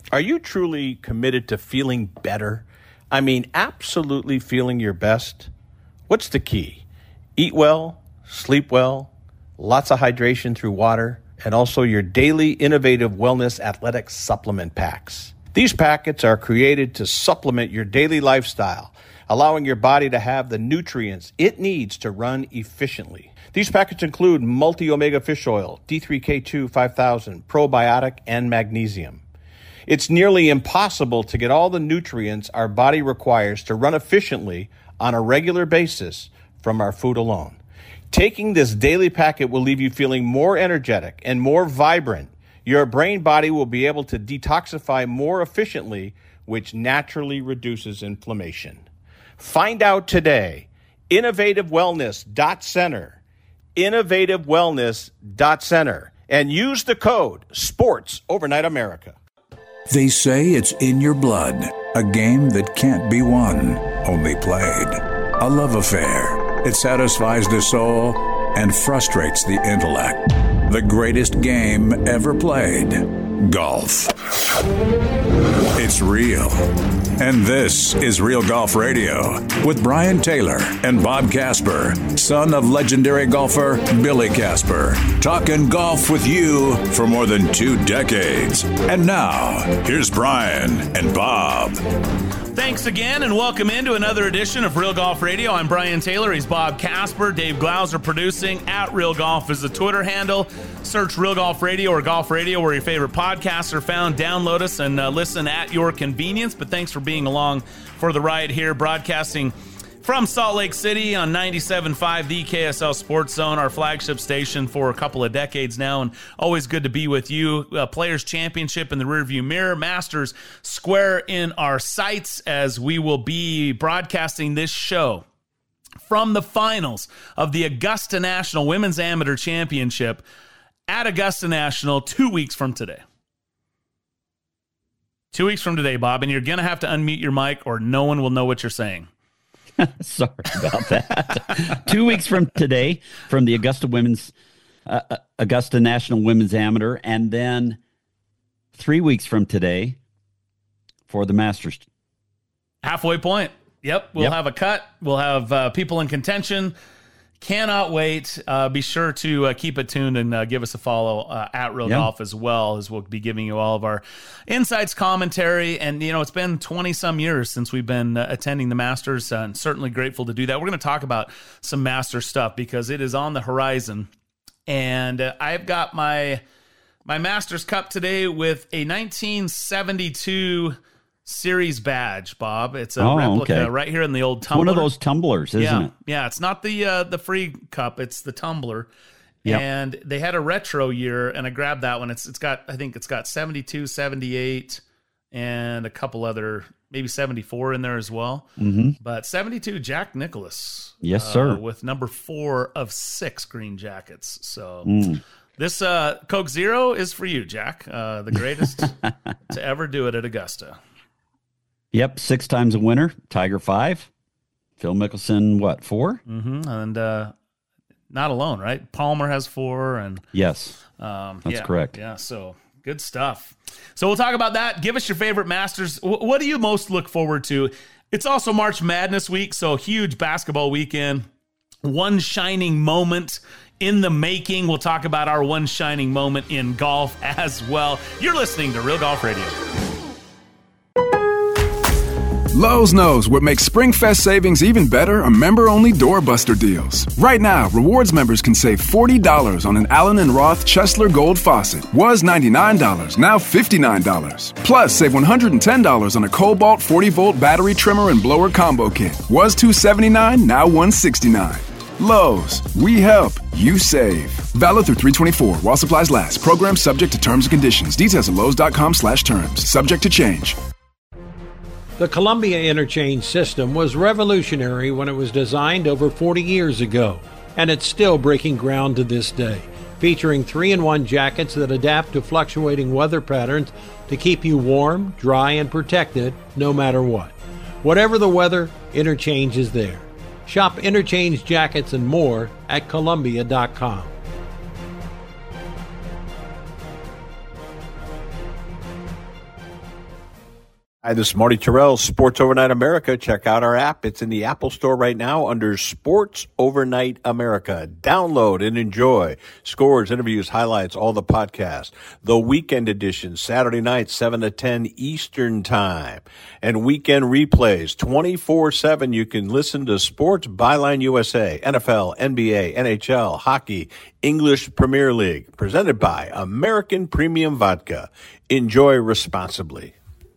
Are you truly committed to feeling better? I mean, absolutely feeling your best? What's the key? Eat well, sleep well, lots of hydration through water, and also your daily innovative wellness athletic supplement packs. These packets are created to supplement your daily lifestyle, allowing your body to have the nutrients it needs to run efficiently. These packets include multi-omega fish oil, D3K2 5000, probiotic, and magnesium. It's nearly impossible to get all the nutrients our body requires to run efficiently on a regular basis from our food alone. Taking this daily packet will leave you feeling more energetic and more vibrant. Your brain body will be able to detoxify more efficiently, which naturally reduces inflammation. Find out today. InnovativeWellness.center. InnovativeWellness.center. And use the code SPORTS Overnight America. They say it's in your blood. A game that can't be won, only played. A love affair. It satisfies the soul and frustrates the intellect. The greatest game ever played. Golf. It's real. And this is Real Golf Radio with Brian Taylor and Bob Casper, son of legendary golfer Billy Casper. Talking golf with you for more than 2 decades. And now, here's Brian and Bob. Thanks again, and welcome into another edition of Real Golf Radio. I'm Brian Taylor. He's Bob Casper. Dave Glauser producing. At Real Golf is the Twitter handle. Search Real Golf Radio or Golf Radio where your favorite podcasts are found. Download us and listen at your convenience. But thanks for being along for the ride here, broadcasting from Salt Lake City on 97.5, the KSL Sports Zone, our flagship station for a couple of decades now, and always good to be with you. Players' Championship in the rearview mirror, Masters square in our sights, as we will be broadcasting this show from the finals of the Augusta National Women's Amateur Championship at Augusta National 2 weeks from today. 2 weeks from today, Bob, and you're going to have to unmute your mic or no one will know what you're saying. Sorry about that. 2 weeks from today, from the Augusta National Women's Amateur, and then 3 weeks from today for the Masters. Halfway point. Yep, we'll have a cut. We'll have people in contention. Cannot wait. Be sure to keep it tuned and give us a follow at Real Golf as well, as we'll be giving you all of our insights, commentary. And, you know, it's been 20-some years since we've been attending the Masters, and certainly grateful to do that. We're going to talk about some Masters stuff because it is on the horizon. And I've got my Masters Cup today with a 1972 Series badge, Bob. It's a replica right here in the old tumbler. One of those tumblers, isn't it? Yeah, it's not the free cup, it's the tumbler. Yep. And they had a retro year, and I grabbed that one. It's got 72, 78, and a couple other, maybe 74 in there as well. Mm-hmm. But 72, Jack Nicklaus. Yes, sir. With number 4 of 6 green jackets. So this Coke Zero is for you, Jack. The greatest to ever do it at Augusta. Yep, 6 times a winner. Tiger 5. Phil Mickelson, 4? Mm-hmm. And not alone, right? Palmer has 4. And yes, that's correct. Yeah, so good stuff. So we'll talk about that. Give us your favorite Masters. What do you most look forward to? It's also March Madness week, so huge basketball weekend. One shining moment in the making. We'll talk about our one shining moment in golf as well. You're listening to Real Golf Radio. Lowe's knows what makes SpringFest savings even better are member-only doorbuster deals. Right now, Rewards members can save $40 on an Allen & Roth Chesler Gold faucet. Was $99, now $59. Plus, save $110 on a Cobalt 40-volt battery trimmer and blower combo kit. Was $279, now $169. Lowe's, we help, you save. Valid through 3/24 while supplies last. Program subject to terms and conditions. Details at Lowes.com/terms. Subject to change. The Columbia Interchange system was revolutionary when it was designed over 40 years ago, and it's still breaking ground to this day, featuring 3-in-1 jackets that adapt to fluctuating weather patterns to keep you warm, dry, and protected no matter what. Whatever the weather, Interchange is there. Shop Interchange jackets and more at Columbia.com. Hi, this is Marty Terrell, Sports Overnight America. Check out our app. It's in the Apple Store right now under Sports Overnight America. Download and enjoy. Scores, interviews, highlights, all the podcasts. The weekend edition, Saturday night, 7 to 10 Eastern Time. And weekend replays, 24/7. You can listen to Sports Byline USA, NFL, NBA, NHL, hockey, English Premier League. Presented by American Premium Vodka. Enjoy responsibly.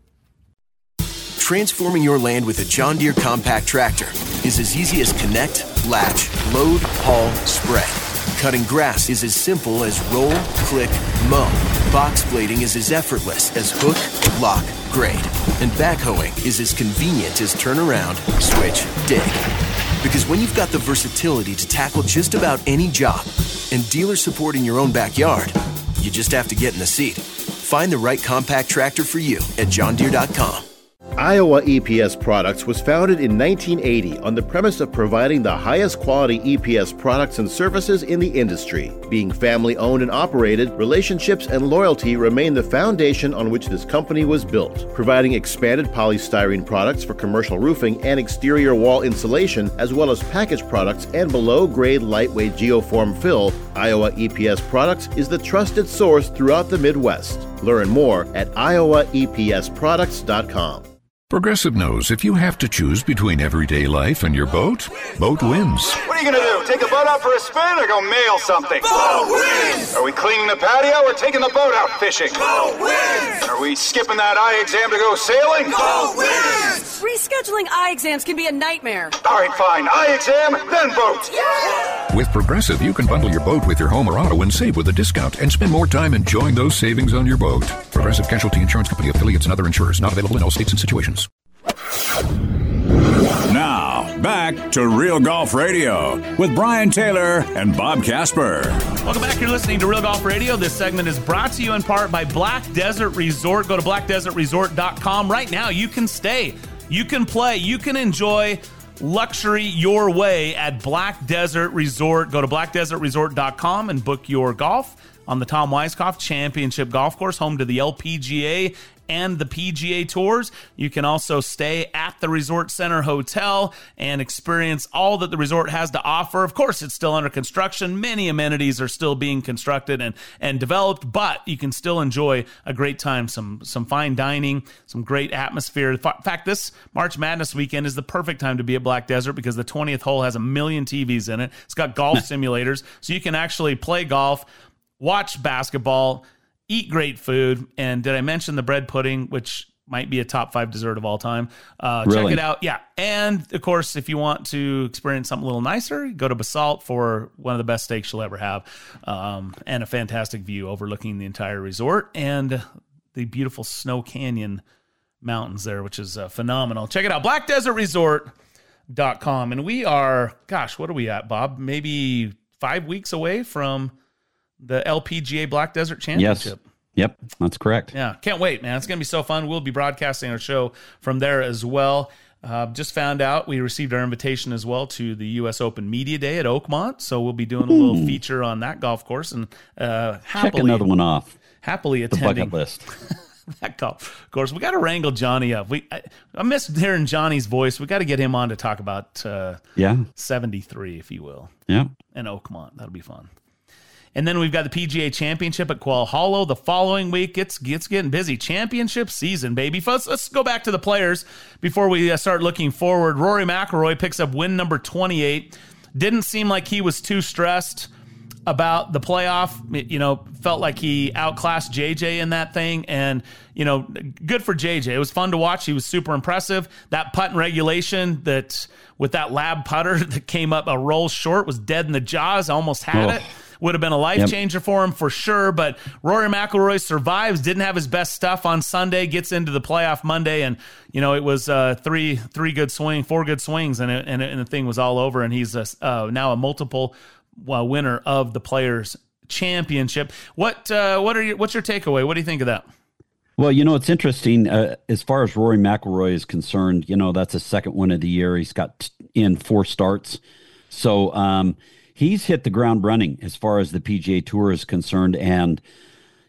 Transforming your land with a John Deere compact tractor is as easy as connect, latch, load, haul, spread. Cutting grass is as simple as roll, click, mow. Box blading is as effortless as hook, lock, grade. And backhoeing is as convenient as turn around, switch, dig. Because when you've got the versatility to tackle just about any job and dealer support in your own backyard, you just have to get in the seat. Find the right compact tractor for you at johndeere.com. Iowa EPS Products was founded in 1980 on the premise of providing the highest quality EPS products and services in the industry. Being family owned and operated, relationships and loyalty remain the foundation on which this company was built. Providing expanded polystyrene products for commercial roofing and exterior wall insulation, as well as packaged products and below-grade lightweight geoform fill, Iowa EPS Products is the trusted source throughout the Midwest. Learn more at iowaepsproducts.com. Progressive knows if you have to choose between everyday life and your boat, boat wins. What are you going to do? Take the boat out for a spin or go mail something? Boat wins! Are we cleaning the patio or taking the boat out fishing? Boat wins! Are we skipping that eye exam to go sailing? Boat wins! Rescheduling eye exams can be a nightmare. All right, fine. Eye exam, then boat. Yeah! With Progressive, you can bundle your boat with your home or auto and save with a discount and spend more time enjoying those savings on your boat. Progressive Casualty Insurance Company, affiliates, and other insurers. Not available in all states and situations. Now, back to Real Golf Radio with Brian Taylor and Bob Casper. Welcome back. You're listening to Real Golf Radio. This segment is brought to you in part by Black Desert Resort. Go to blackdesertresort.com. Right now, you can stay, you can play, you can enjoy luxury your way at Black Desert Resort. Go to blackdesertresort.com and book your golf on the Tom Weiskopf Championship Golf Course, home to the LPGA and the PGA Tours. You can also stay at the Resort Center Hotel and experience all that the resort has to offer. Of course, it's still under construction. Many amenities are still being constructed and developed, but you can still enjoy a great time, some fine dining, some great atmosphere. In fact, this March Madness weekend is the perfect time to be at Black Desert because the 20th hole has 1 million TVs in it. It's got golf simulators, so you can actually play golf, watch basketball, eat great food. And did I mention the bread pudding, which might be a top 5 dessert of all time? Really? Check it out. Yeah. And of course, if you want to experience something a little nicer, go to Basalt for one of the best steaks you'll ever have. And a fantastic view overlooking the entire resort and the beautiful Snow Canyon mountains there, which is phenomenal. Check it out. blackdesertresort.com. And we are, gosh, what are we at, Bob? Maybe 5 weeks away from the LPGA Black Desert Championship. Yes. Yep, that's correct. Yeah, can't wait, man. It's going to be so fun. We'll be broadcasting our show from there as well. Just found out we received our invitation as well to the U.S. Open Media Day at Oakmont, so we'll be doing a little feature on that golf course and check another one off. Happily the attending bucket list. that golf course. We got to wrangle Johnny up. I miss hearing Johnny's voice. We got to get him on to talk about 73, if you will. Yeah, and Oakmont. That'll be fun. And then we've got the PGA Championship at Quail Hollow the following week. It's getting busy. Championship season, baby. Let's go back to the players before we start looking forward. Rory McIlroy picks up win number 28. Didn't seem like he was too stressed about the playoff. Felt like he outclassed JJ in that thing. And, good for JJ. It was fun to watch. He was super impressive. That putt in regulation with that lab putter that came up a roll short was dead in the jaws. Almost had it. Would have been a life changer for him for sure. But Rory McIlroy survives, didn't have his best stuff on Sunday, gets into the playoff Monday, and it was 4 good swings, and the thing was all over. And he's now a multiple winner of the Players Championship. What's your takeaway? What do you think of that? Well, it's interesting as far as Rory McIlroy is concerned. That's his second win of the year. He's got in 4 starts, so. He's hit the ground running as far as the PGA Tour is concerned. And,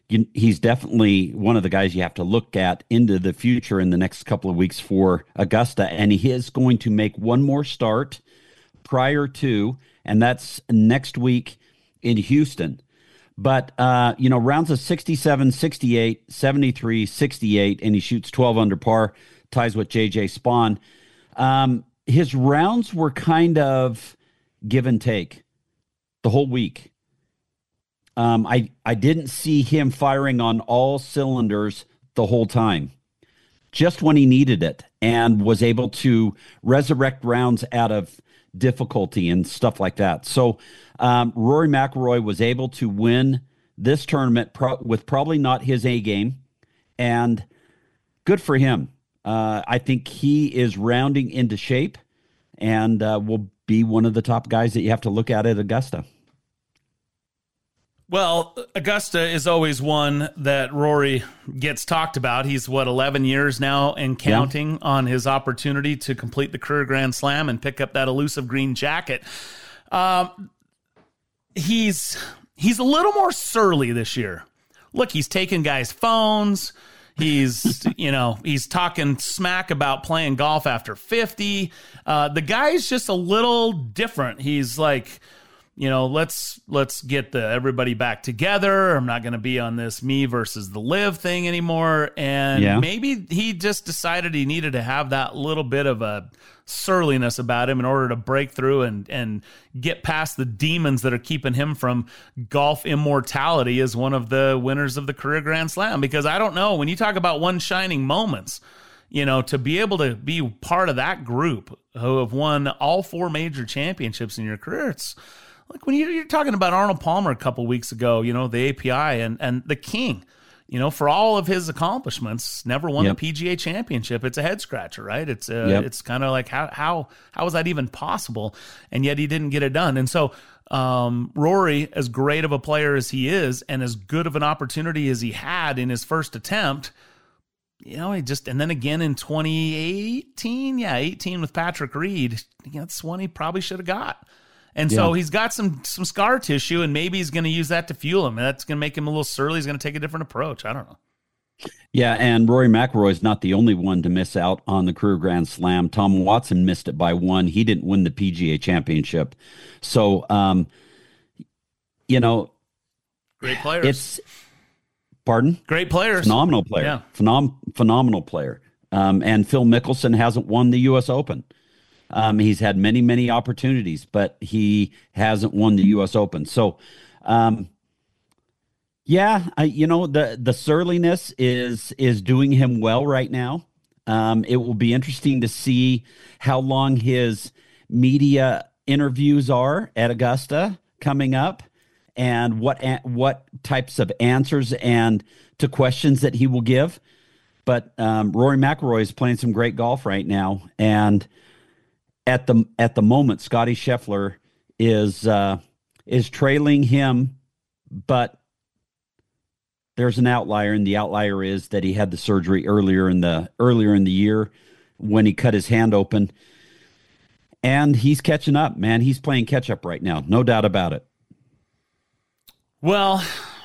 he's definitely one of the guys you have to look at into the future in the next couple of weeks for Augusta. And he is going to make one more start prior to, and that's next week in Houston. But, rounds of 67, 68, 73, 68, and he shoots 12 under par, ties with J.J. Spawn. His rounds were kind of give and take the whole week. I didn't see him firing on all cylinders the whole time, just when he needed it, and was able to resurrect rounds out of difficulty and stuff like that. So Rory McIlroy was able to win this tournament with probably not his A game, and good for him. I think he is rounding into shape and will be one of the top guys that you have to look at Augusta. Well, Augusta is always one that Rory gets talked about. He's, 11 years now and counting on his opportunity to complete the career Grand Slam and pick up that elusive green jacket. He's a little more surly this year. Look, he's taking guys' phones. He's, he's talking smack about playing golf after 50. The guy's just a little different. He's like, let's get everybody back together. I'm not going to be on this me versus the live thing anymore. And maybe he just decided he needed to have that little bit of a surliness about him in order to break through and get past the demons that are keeping him from golf immortality as one of the winners of the career Grand Slam. Because I don't know, when you talk about one shining moments, to be able to be part of that group who have won all 4 major championships in your career, it's like when you're talking about Arnold Palmer a couple weeks ago, the API and the King, for all of his accomplishments, never won the PGA Championship. It's a head scratcher, right? It's it's kind of like how is that even possible? And yet he didn't get it done. And so Rory, as great of a player as he is, and as good of an opportunity as he had in his first attempt, and then again in 2018, 18 with Patrick Reed, that's one he probably should have got. And so he's got some scar tissue, and maybe he's going to use that to fuel him. And that's going to make him a little surly. He's going to take a different approach. I don't know. Yeah, and Rory McIlroy is not the only one to miss out on the career Grand Slam. Tom Watson missed it by 1. He didn't win the PGA Championship. So, great players. Pardon? Great players. Phenomenal player. Yeah. Phenomenal player. And Phil Mickelson hasn't won the U.S. Open. He's had many, many opportunities, but he hasn't won the U.S. Open. So, the surliness is doing him well right now. It will be interesting to see how long his media interviews are at Augusta coming up, and what types of answers and to questions that he will give. But Rory McIlroy is playing some great golf right now, and at the moment, Scottie Scheffler is trailing him, but there's an outlier, and the outlier is that he had the surgery earlier in the year when he cut his hand open, and he's catching up, man. He's playing catch up right now, no doubt about it. Well,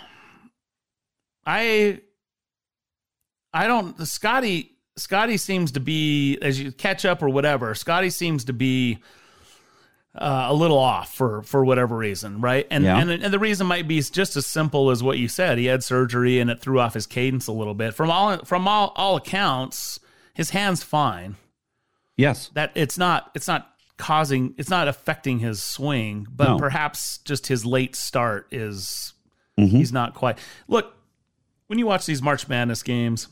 I don't. Scottie seems to be, as you catch up or whatever, Scottie seems to be a little off for whatever reason, right? And the reason might be just as simple as what you said. He had surgery and it threw off his cadence a little bit. From all accounts, his hand's fine. Yes. That it's not affecting his swing, but perhaps just his late start is he's not quite. Look, when you watch these March Madness games,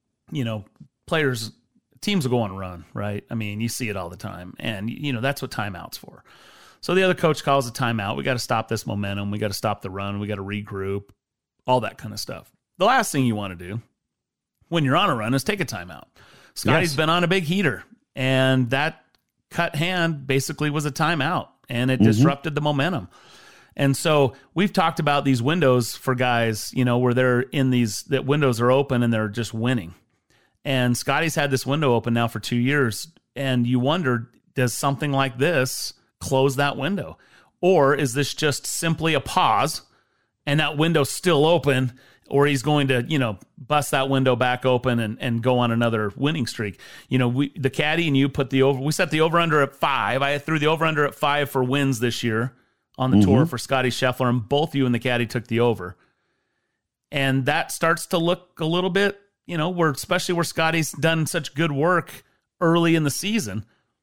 teams will go on a run, right? I mean, you see it all the time. And, that's what timeout's for. So the other coach calls a timeout. We got to stop this momentum. We got to stop the run. We got to regroup, all that kind of stuff. The last thing you want to do when you're on a run is take a timeout. Scottie's been on a big heater, and that cut hand basically was a timeout, and it disrupted the momentum. And so we've talked about these windows for guys, where they're in that windows are open and they're just winning. And Scottie's had this window open now for 2 years, and you wonder, does something like this close that window? Or is this just simply a pause, and that window's still open, or he's going to, bust that window back open and go on another winning streak. The caddy and you put we set the over-under at 5. I threw the over-under at 5 for wins this year on the tour for Scotty Scheffler, and both you and the caddy took the over. And that starts to look a little bit, especially where Scotty's done such good work early in the season.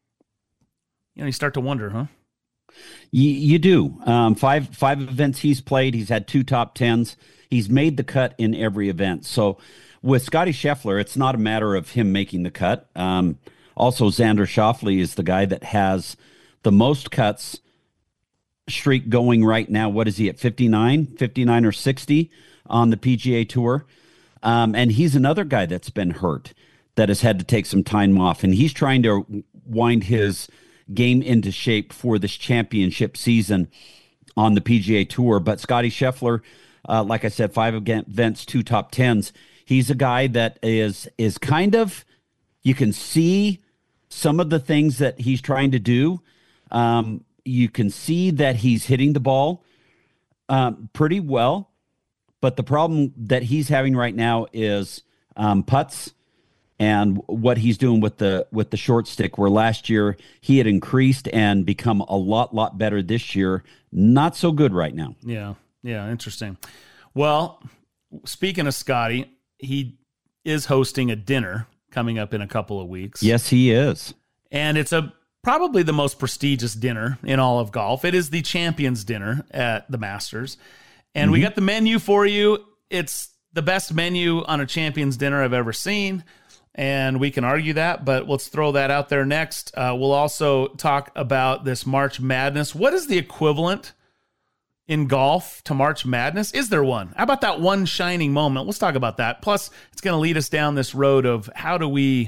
You start to wonder, huh? You do. 5 events he's played. He's had 2 top 10s. He's made the cut in every event. So with Scotty Scheffler, it's not a matter of him making the cut. Also, Xander Schauffele is the guy that has the most cuts streak going right now. What is he at, 59 or 60 on the PGA Tour? And he's another guy that's been hurt, that has had to take some time off. And he's trying to wind his game into shape for this championship season on the PGA Tour. But Scotty Scheffler, like I said, 5 events, 2 top 10s. He's a guy that is kind of, you can see some of the things that he's trying to do. You can see that he's hitting the ball pretty well. But the problem that he's having right now is putts and what he's doing with the short stick, where last year he had increased and become a lot better this year. Not so good right now. Yeah, interesting. Well, speaking of Scotty, he is hosting a dinner coming up in a couple of weeks. Yes, he is. And it's probably the most prestigious dinner in all of golf. It is the Champions Dinner at the Masters. And we got the menu for you. It's the best menu on a Champions Dinner I've ever seen. And we can argue that, but let's throw that out there next. We'll also talk about this March Madness. What is the equivalent in golf to March Madness? Is there one? How about that one shining moment? Let's talk about that. Plus, it's going to lead us down this road of how do we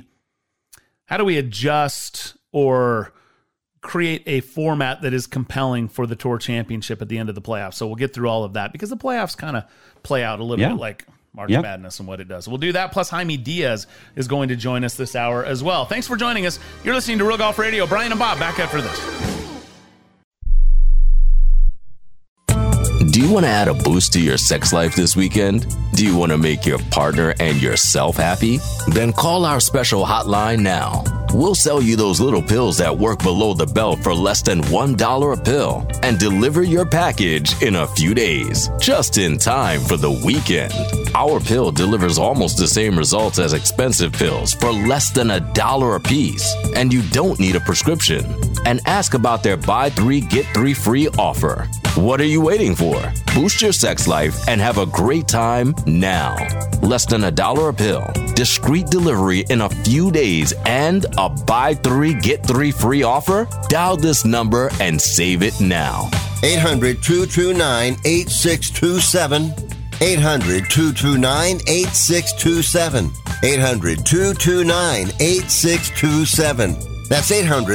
adjust or create a format that is compelling for the Tour Championship at the end of the playoffs. So we'll get through all of that because the playoffs kind of play out a little bit like March Madness and what it does. We'll do that. Plus, Jaime Diaz is going to join us this hour as well. Thanks for joining us. You're listening to Real Golf Radio. Brian and Bob back after this. Do you want to add a boost to your sex life this weekend? Do you want to make your partner and yourself happy? Then call our special hotline now. We'll sell you those little pills that work below the belt for less than $1 a pill and deliver your package in a few days, just in time for the weekend. Our pill delivers almost the same results as expensive pills for less than $1 a piece, and you don't need a prescription. And ask about their buy 3, get 3 free offer. What are you waiting for? Boost your sex life and have a great time now. Less than $1 a pill, discreet delivery in a few days, and a buy 3, get 3 free offer? Dial this number and save it now. 800-229-8627. 800-229-8627. 800-229-8627. That's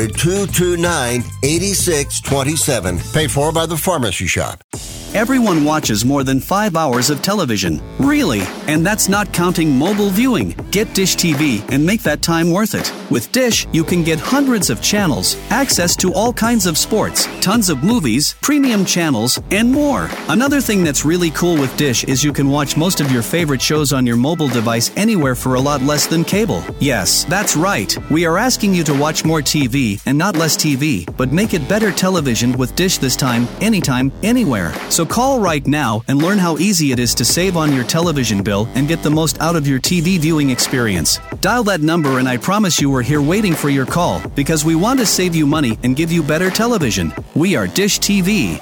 800-229-8627. Paid for by the Pharmacy Shop. Everyone watches more than 5 hours of television. Really? And that's not counting mobile viewing. Get Dish TV and make that time worth it. With Dish, you can get hundreds of channels, access to all kinds of sports, tons of movies, premium channels, and more. Another thing that's really cool with Dish is you can watch most of your favorite shows on your mobile device anywhere for a lot less than cable. Yes, that's right. We are asking you to watch more TV and not less TV, but make it better television with Dish this time, anytime, anywhere. So call right now and learn how easy it is to save on your television bill and get the most out of your TV viewing experience. Dial that number and I promise you we're here waiting for your call because we want to save you money and give you better television. We are Dish TV.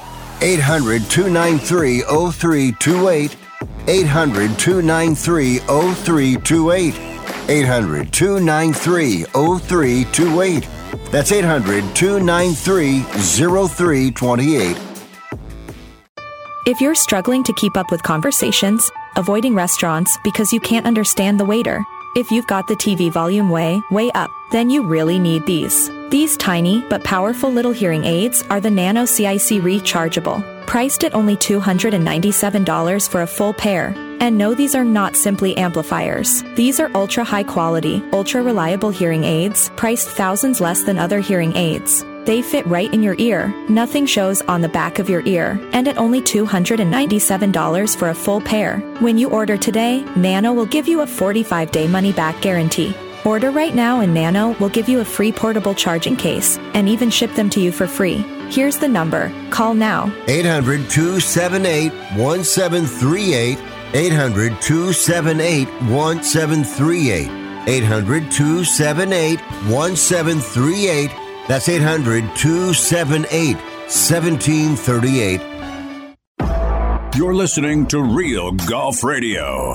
800-293-0328. 800-293-0328. 800-293-0328. That's 800-293-0328. If you're struggling to keep up with conversations, avoiding restaurants because you can't understand the waiter, if you've got the TV volume way up, then you really need these. These tiny but powerful little hearing aids are the Nano CIC Rechargeable, priced at only $297 for a full pair. And no, these are not simply amplifiers. These are ultra high quality, ultra reliable hearing aids, priced thousands less than other hearing aids. They fit right in your ear. Nothing shows on the back of your ear. And at only $297 for a full pair. When you order today, Nano will give you a 45-day money-back guarantee. Order right now and Nano will give you a free portable charging case and even ship them to you for free. Here's the number. Call now. 800-278-1738. 800-278-1738. 800-278-1738. That's 800-278-1738. You're listening to Real Golf Radio.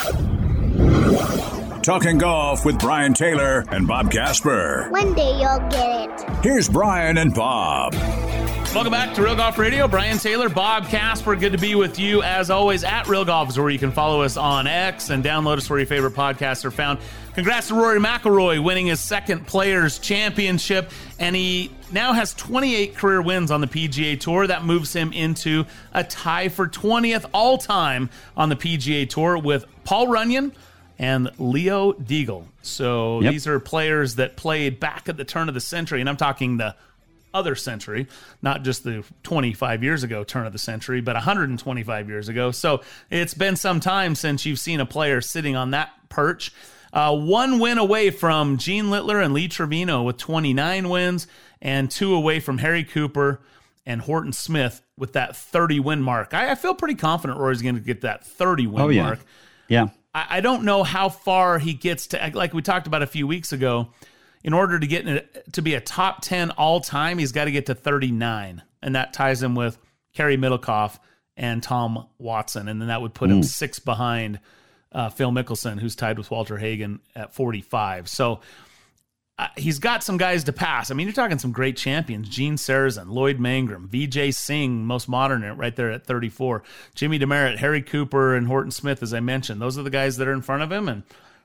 Talking golf with Brian Taylor and Bob Casper. One day you'll get it. Here's Brian and Bob. Welcome back to Real Golf Radio. Brian Taylor, Bob Casper, good to be with you as always. At Real Golf is where you can follow us on X and download us where your favorite podcasts are found. Congrats to Rory McIlroy winning his second Players Championship, and he now has 28 career wins on the PGA Tour. That moves him into a tie for 20th all-time on the PGA Tour with Paul Runyon and Leo Deagle. So These are players that played back at the turn of the century, and I'm talking the other century, not just the 25 years ago turn of the century, but 125 years ago. So it's been some time since you've seen a player sitting on that perch. One win away from Gene Littler and Lee Trevino with 29 wins, and 2 away from Harry Cooper and Horton Smith with that 30-win mark. I feel pretty confident Rory's going to get that 30-win mark. Yeah. I don't know how far he gets to, like we talked about a few weeks ago. In order to get to be a top 10 all-time, he's got to get to 39. And that ties him with Kerry Middlecoff and Tom Watson. And then that would put him 6 behind Phil Mickelson, who's tied with Walter Hagen at 45. So he's got some guys to pass. I mean, you're talking some great champions. Gene Sarazen, Lloyd Mangrum, Vijay Singh, most modern right there at 34. Jimmy DeMeritt, Harry Cooper, and Horton Smith, as I mentioned. Those are the guys that are in front of him. And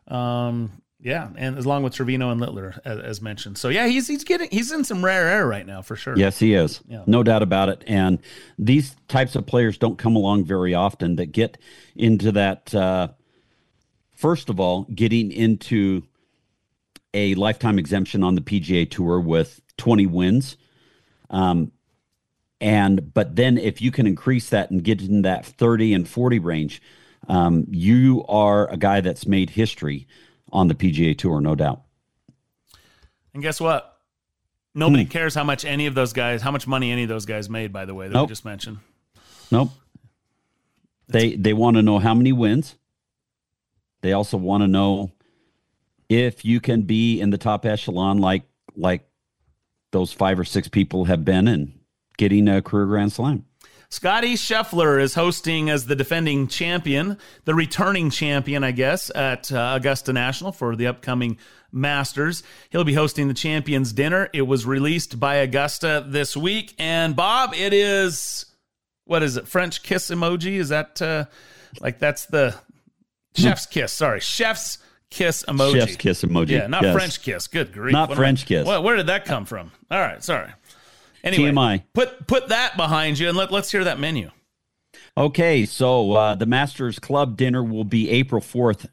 and along with Trevino and Littler, as mentioned. So, yeah, he's in some rare air right now, for sure. Yes, he is. Yeah. No doubt about it. And these types of players don't come along very often that get into that, first of all, getting into a lifetime exemption on the PGA Tour with 20 wins. But then if you can increase that and get in that 30 and 40 range, you are a guy that's made history on the PGA Tour, no doubt. And guess what? Nobody cares how much money any of those guys made, by the way, that we just mentioned. Nope. They want to know how many wins. They also want to know if you can be in the top echelon like those 5 or 6 people have been and getting a career Grand Slam. Scotty Scheffler is hosting as the defending champion, the returning champion, I guess, at Augusta National for the upcoming Masters. He'll be hosting the Champions Dinner. It was released by Augusta this week. And, Bob, it is, what is it, French kiss emoji? Is that, that's the chef's kiss. Sorry, chef's kiss emoji. Chef's kiss emoji. Yeah, not French kiss. Good grief. Not French kiss. Where did that come from? All right, sorry. Anyway, TMI. Put that behind you and let's hear that menu. Okay, so the Masters Club dinner will be April 4th,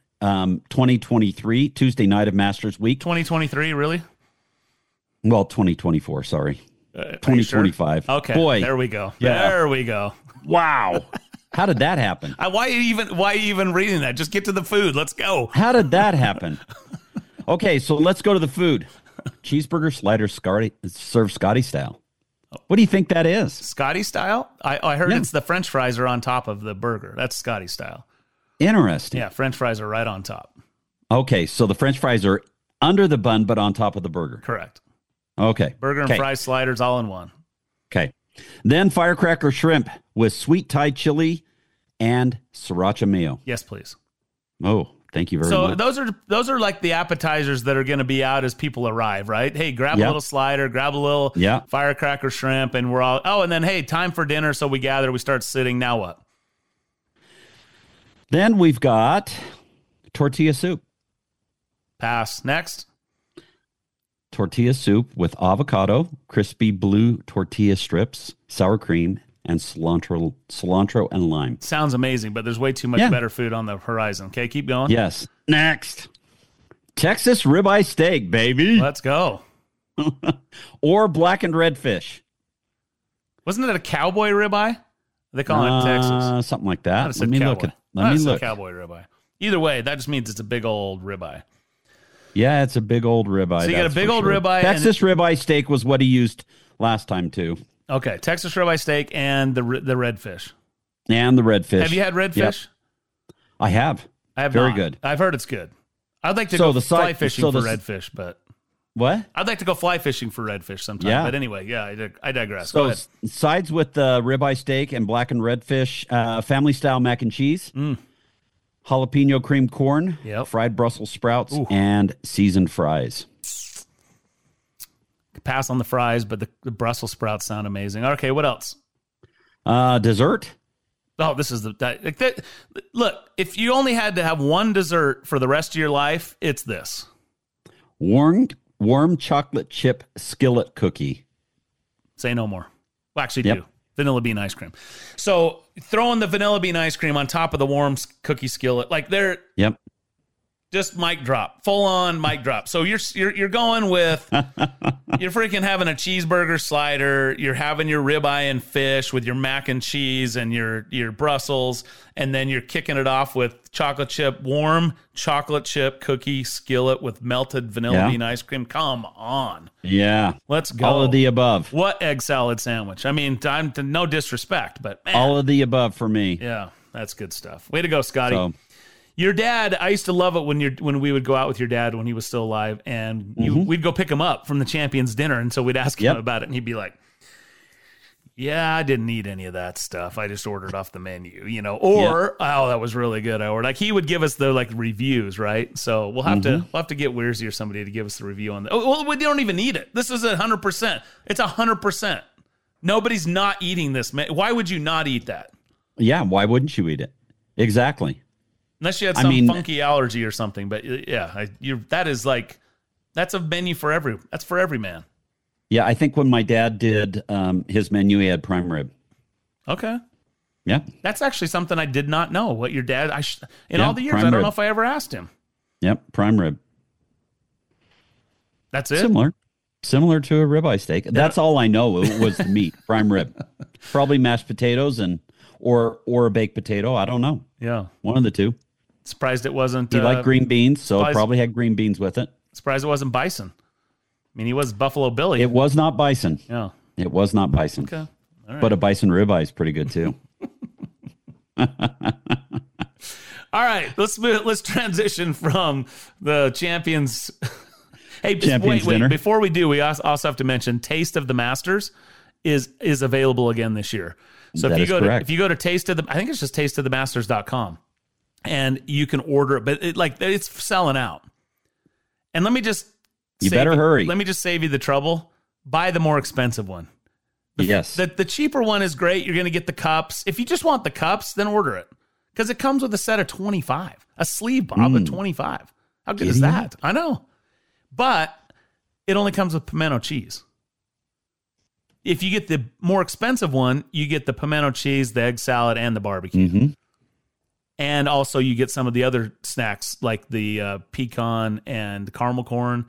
2023, Tuesday night of Masters Week. 2023, really? Well, 2024, sorry. 2025. Sure? Okay, boy, there we go. Yeah. There we go. Wow. How did that happen? Why are you even reading that? Just get to the food. Let's go. How did that happen? Okay, so let's go to the food. Cheeseburger slider served Scotty style. What do you think that is? Scotty style? I heard it's the French fries are on top of the burger. That's Scotty style. Interesting. Yeah, French fries are right on top. Okay, so the French fries are under the bun but on top of the burger. Correct. Okay. Burger and fries sliders all in one. Okay. Then firecracker shrimp with sweet Thai chili and sriracha mayo. Yes, please. Oh, thank you very much. So those are like the appetizers that are going to be out as people arrive, right? Hey, grab a little slider, grab a little firecracker shrimp, and we're all, and then, hey, time for dinner. So we gather, we start sitting. Now what? Then we've got tortilla soup. Pass. Next. Tortilla soup with avocado, crispy blue tortilla strips, sour cream, and cilantro and lime. Sounds amazing, but there's way too much better food on the horizon. Okay, keep going. Yes. Next. Texas ribeye steak, baby. Let's go. Or blackened redfish. Wasn't it a cowboy ribeye? They call it in Texas. Something like that. Let me look. Let me look. Cowboy ribeye. Either way, that just means it's a big old ribeye. Yeah, it's a big old ribeye. So you got a big old ribeye. Texas ribeye steak was what he used last time too. Okay, Texas ribeye steak and the redfish. And the redfish. Have you had redfish? Yep. I have. Very good. I've heard it's good. I'd like to go fly fishing for redfish, but what? I'd like to go fly fishing for redfish sometime. Yeah. But anyway, yeah, I digress. So go ahead. Sides with the ribeye steak and blackened redfish, family style mac and cheese, jalapeno cream corn, fried Brussels sprouts, and seasoned fries. Pass on the fries, but the Brussels sprouts sound amazing. Okay, what else? Dessert. Oh, this is look, if you only had to have one dessert for the rest of your life, it's this. Warm chocolate chip skillet cookie. Say no more. Well, actually, do. Vanilla bean ice cream. So throwing the vanilla bean ice cream on top of the warm cookie skillet, like they're just mic drop, full on mic drop. So you're going with you're freaking having a cheeseburger slider. You're having your ribeye and fish with your mac and cheese and your Brussels, and then you're kicking it off with warm chocolate chip cookie skillet with melted vanilla bean ice cream. Come on, let's go. All of the above. What egg salad sandwich? I mean, no disrespect, but man. All of the above for me. Yeah, that's good stuff. Way to go, Scotty. Your dad, I used to love it when we would go out with your dad when he was still alive, and we'd go pick him up from the Champions dinner, and so we'd ask him about it, and he'd be like, "Yeah, I didn't eat any of that stuff. I just ordered off the menu, Or, oh, that was really good. I ordered." Like he would give us the reviews, right? So we'll have to get Weirzy or somebody to give us the review on that. Oh, well, we don't even need it. This is 100%. It's 100%. Nobody's not eating this, man. Why would you not eat that? Yeah, why wouldn't you eat it? Exactly. Unless you had some funky allergy or something, but that's a menu for every man. Yeah, I think when my dad did his menu, he had prime rib. Okay. Yeah. That's actually something I did not know. What your dad, all the years, I don't know if I ever asked him. Yep, prime rib. That's it? Similar to a ribeye steak. That's all I know was the meat, prime rib. Probably mashed potatoes or a baked potato. I don't know. Yeah. One of the two. Surprised it wasn't. He liked green beans, so it probably had green beans with it. Surprised it wasn't bison. I mean, he was Buffalo Billy. It was not bison. Yeah. It was not bison. Okay. All right. But a bison ribeye is pretty good too. All right, let's transition from the Champions. Hey, wait. Before we do, we also have to mention Taste of the Masters is available again this year. So if you go to Taste of the, I think it's just tasteofthemasters.com, and you can order it, but it's selling out. And let me just hurry. Let me just save you the trouble. Buy the more expensive one. The cheaper one is great. You're going to get the cups. If you just want the cups, then order it. Because it comes with a set of 25. A sleeve, Bob, of 25. How good is that? I know. But it only comes with pimento cheese. If you get the more expensive one, you get the pimento cheese, the egg salad, and the barbecue. Mm-hmm. And also you get some of the other snacks like the pecan and caramel corn,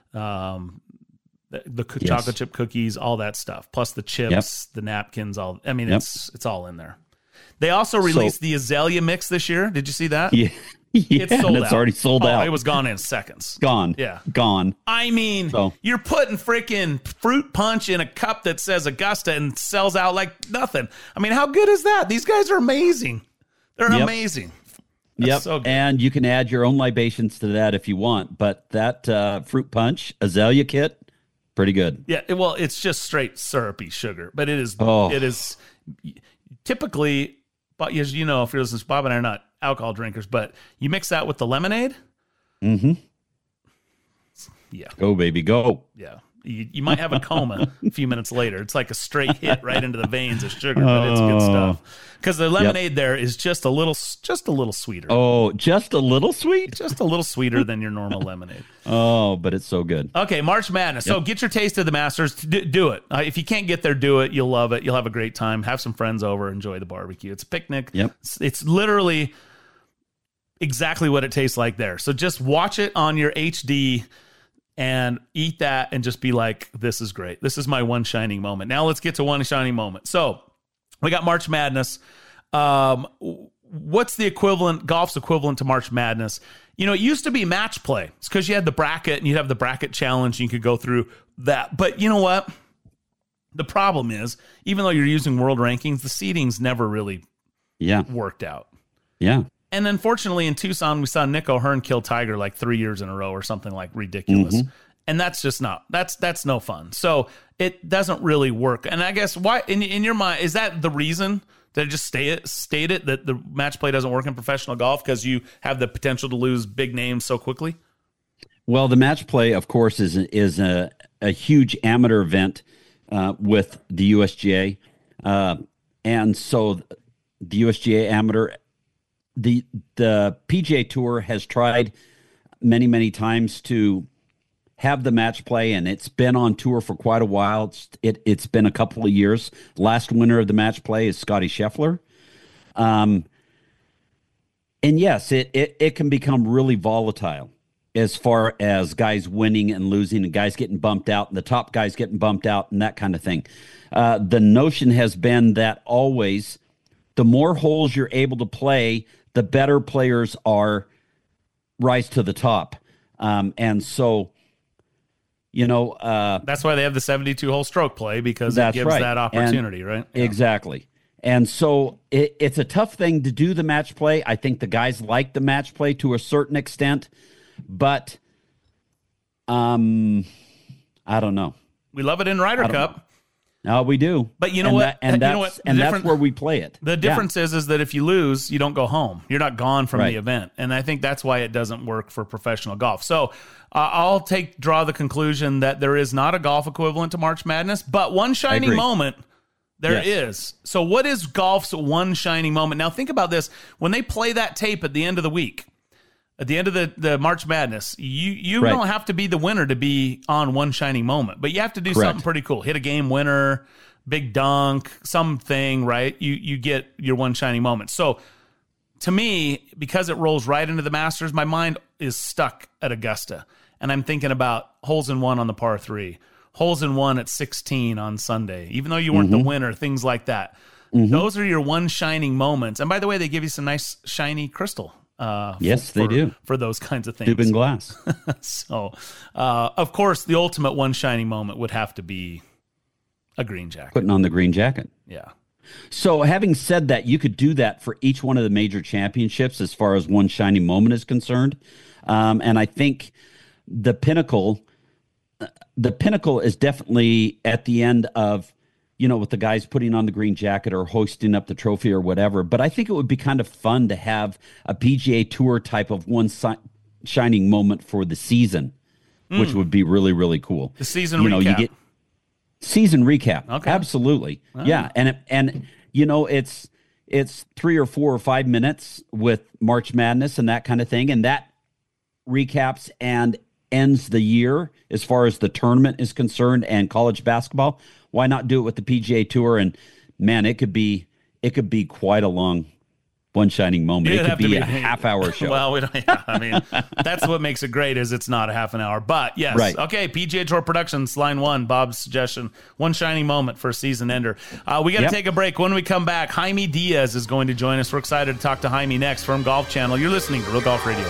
the chocolate chip cookies, all that stuff. Plus the chips, the napkins, it's all in there. They also released the Azalea mix this year. Did you see that? Yeah. It's sold out. It's already sold out. It was gone in seconds. Gone. Yeah. Gone. I mean, you're putting freaking fruit punch in a cup that says Augusta and sells out like nothing. I mean, how good is that? These guys are amazing. They're amazing. That's so good. And you can add your own libations to that if you want. But that fruit punch Azalea kit, pretty good. Yeah. Well, it's just straight syrupy sugar, but it is. It is typically. But as you know, if you're listening, Bob and I are not alcohol drinkers, but you mix that with the lemonade. Mm-hmm. Yeah. Go, baby, go. Yeah. You might have a coma a few minutes later. It's like a straight hit right into the veins of sugar, but it's good stuff. Because the lemonade there is just a little sweeter. Oh, just a little sweet? Just a little sweeter than your normal lemonade. Oh, but it's so good. Okay, March Madness. So get your Taste of the Masters. Do it. If you can't get there, do it. You'll love it. You'll have a great time. Have some friends over. Enjoy the barbecue. It's a picnic. Yep. It's literally exactly what it tastes like there. So just watch it on your HD and eat that and just be like, this is great. This is my one shining moment. Now let's get to one shining moment. So we got March Madness. What's the equivalent, golf's equivalent to March Madness? You know, it used to be match play. It's because you had the bracket and you'd have the bracket challenge and you could go through that. But you know what? The problem is, even though you're using world rankings, the seedings never really worked out. Yeah. And unfortunately, in Tucson, we saw Nick O'Hearn kill Tiger like 3 years in a row or something like ridiculous. Mm-hmm. And that's just not, that's no fun. So it doesn't really work. And I guess why, in your mind, is that the reason that it just stated that the match play doesn't work in professional golf because you have the potential to lose big names so quickly? Well, the match play, of course, is a huge amateur event with the USGA. And so the USGA amateur, the PGA Tour has tried many, many times to have the match play, and it's been on tour for quite a while. It's been a couple of years. Last winner of the match play is Scotty Scheffler. And yes, it can become really volatile as far as guys winning and losing and guys getting bumped out and the top guys getting bumped out and that kind of thing. The notion has been that always the more holes you're able to play, the better players rise to the top. And so, you know, that's why they have the 72-hole stroke play, because it gives that opportunity, right? Yeah. Exactly. And so it's a tough thing to do the match play. I think the guys like the match play to a certain extent, but I don't know. We love it in Ryder Cup. No, we do. But you know what? That's where we play it. The difference is that if you lose, you don't go home. You're not gone from the event. And I think that's why it doesn't work for professional golf. So I'll draw the conclusion that there is not a golf equivalent to March Madness, but one shining moment there is. So what is golf's one shining moment? Now think about this. When they play that tape at the end of the week, at the end of the March Madness, you don't have to be the winner to be on one shining moment, but you have to do something pretty cool. Hit a game winner, big dunk, something, right? You get your one shining moment. So to me, because it rolls right into the Masters, my mind is stuck at Augusta. And I'm thinking about holes in one on the par 3, holes in one at 16 on Sunday, even though you weren't the winner, things like that. Mm-hmm. Those are your one shining moments. And by the way, they give you some nice shiny crystal. Yes, they do. For those kinds of things. Tube and glass. So, of course, the ultimate one shining moment would have to be a green jacket. Putting on the green jacket. Yeah. So having said that, you could do that for each one of the major championships as far as one shining moment is concerned. And I think the pinnacle is definitely at the end of, you know, with the guys putting on the green jacket or hoisting up the trophy or whatever. But I think it would be kind of fun to have a PGA Tour type of one shining moment for the season, which would be really, really cool. The season recap. You get season recap. Okay. Absolutely. Oh. Yeah. And you know, it's 3 or 4 or 5 minutes with March Madness and that kind of thing. And that recaps and ends the year as far as the tournament is concerned and college basketball. Why not do it with the PGA Tour? And man, it could be quite a long one shining moment. It could be a half-hour show. Well, I mean, that's what makes it great is it's not a half an hour. But yes, okay, PGA Tour Productions, line 1, Bob's suggestion, one shining moment for a season ender. We got to take a break. When we come back, Jaime Diaz is going to join us. We're excited to talk to Jaime next from Golf Channel. You're listening to Real Golf Radio.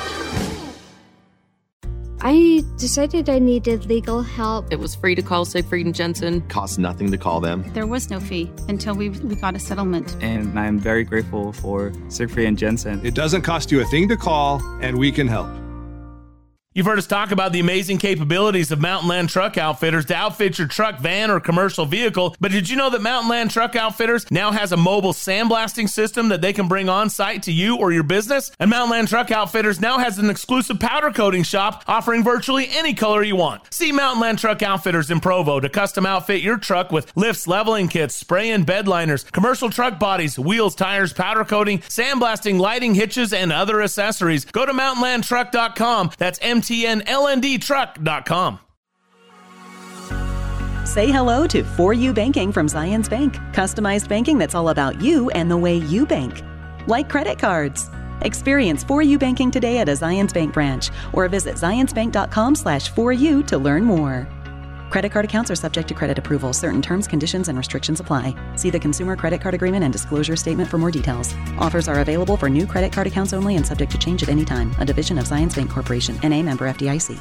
I decided I needed legal help. It was free to call Siegfried and Jensen. Cost nothing to call them. There was no fee until we got a settlement. And I'm very grateful for Siegfried and Jensen. It doesn't cost you a thing to call, and we can help. You've heard us talk about the amazing capabilities of Mountain Land Truck Outfitters to outfit your truck, van, or commercial vehicle. But did you know that Mountain Land Truck Outfitters now has a mobile sandblasting system that they can bring on site to you or your business? And Mountain Land Truck Outfitters now has an exclusive powder coating shop offering virtually any color you want. See Mountain Land Truck Outfitters in Provo to custom outfit your truck with lifts, leveling kits, spray and bed liners, commercial truck bodies, wheels, tires, powder coating, sandblasting, lighting, hitches, and other accessories. Go to mountainlandtruck.com. That's MTNLNDtruck.com. Say hello to For You Banking from Zions Bank. Customized banking that's all about you and the way you bank. Like credit cards. Experience 4U banking today at a Zions Bank branch or visit zionsbank.com/4U to learn more. Credit card accounts are subject to credit approval. Certain terms, conditions, and restrictions apply. See the Consumer Credit Card Agreement and Disclosure Statement for more details. Offers are available for new credit card accounts only and subject to change at any time. A division of Zions Bank Corporation, N.A. member FDIC.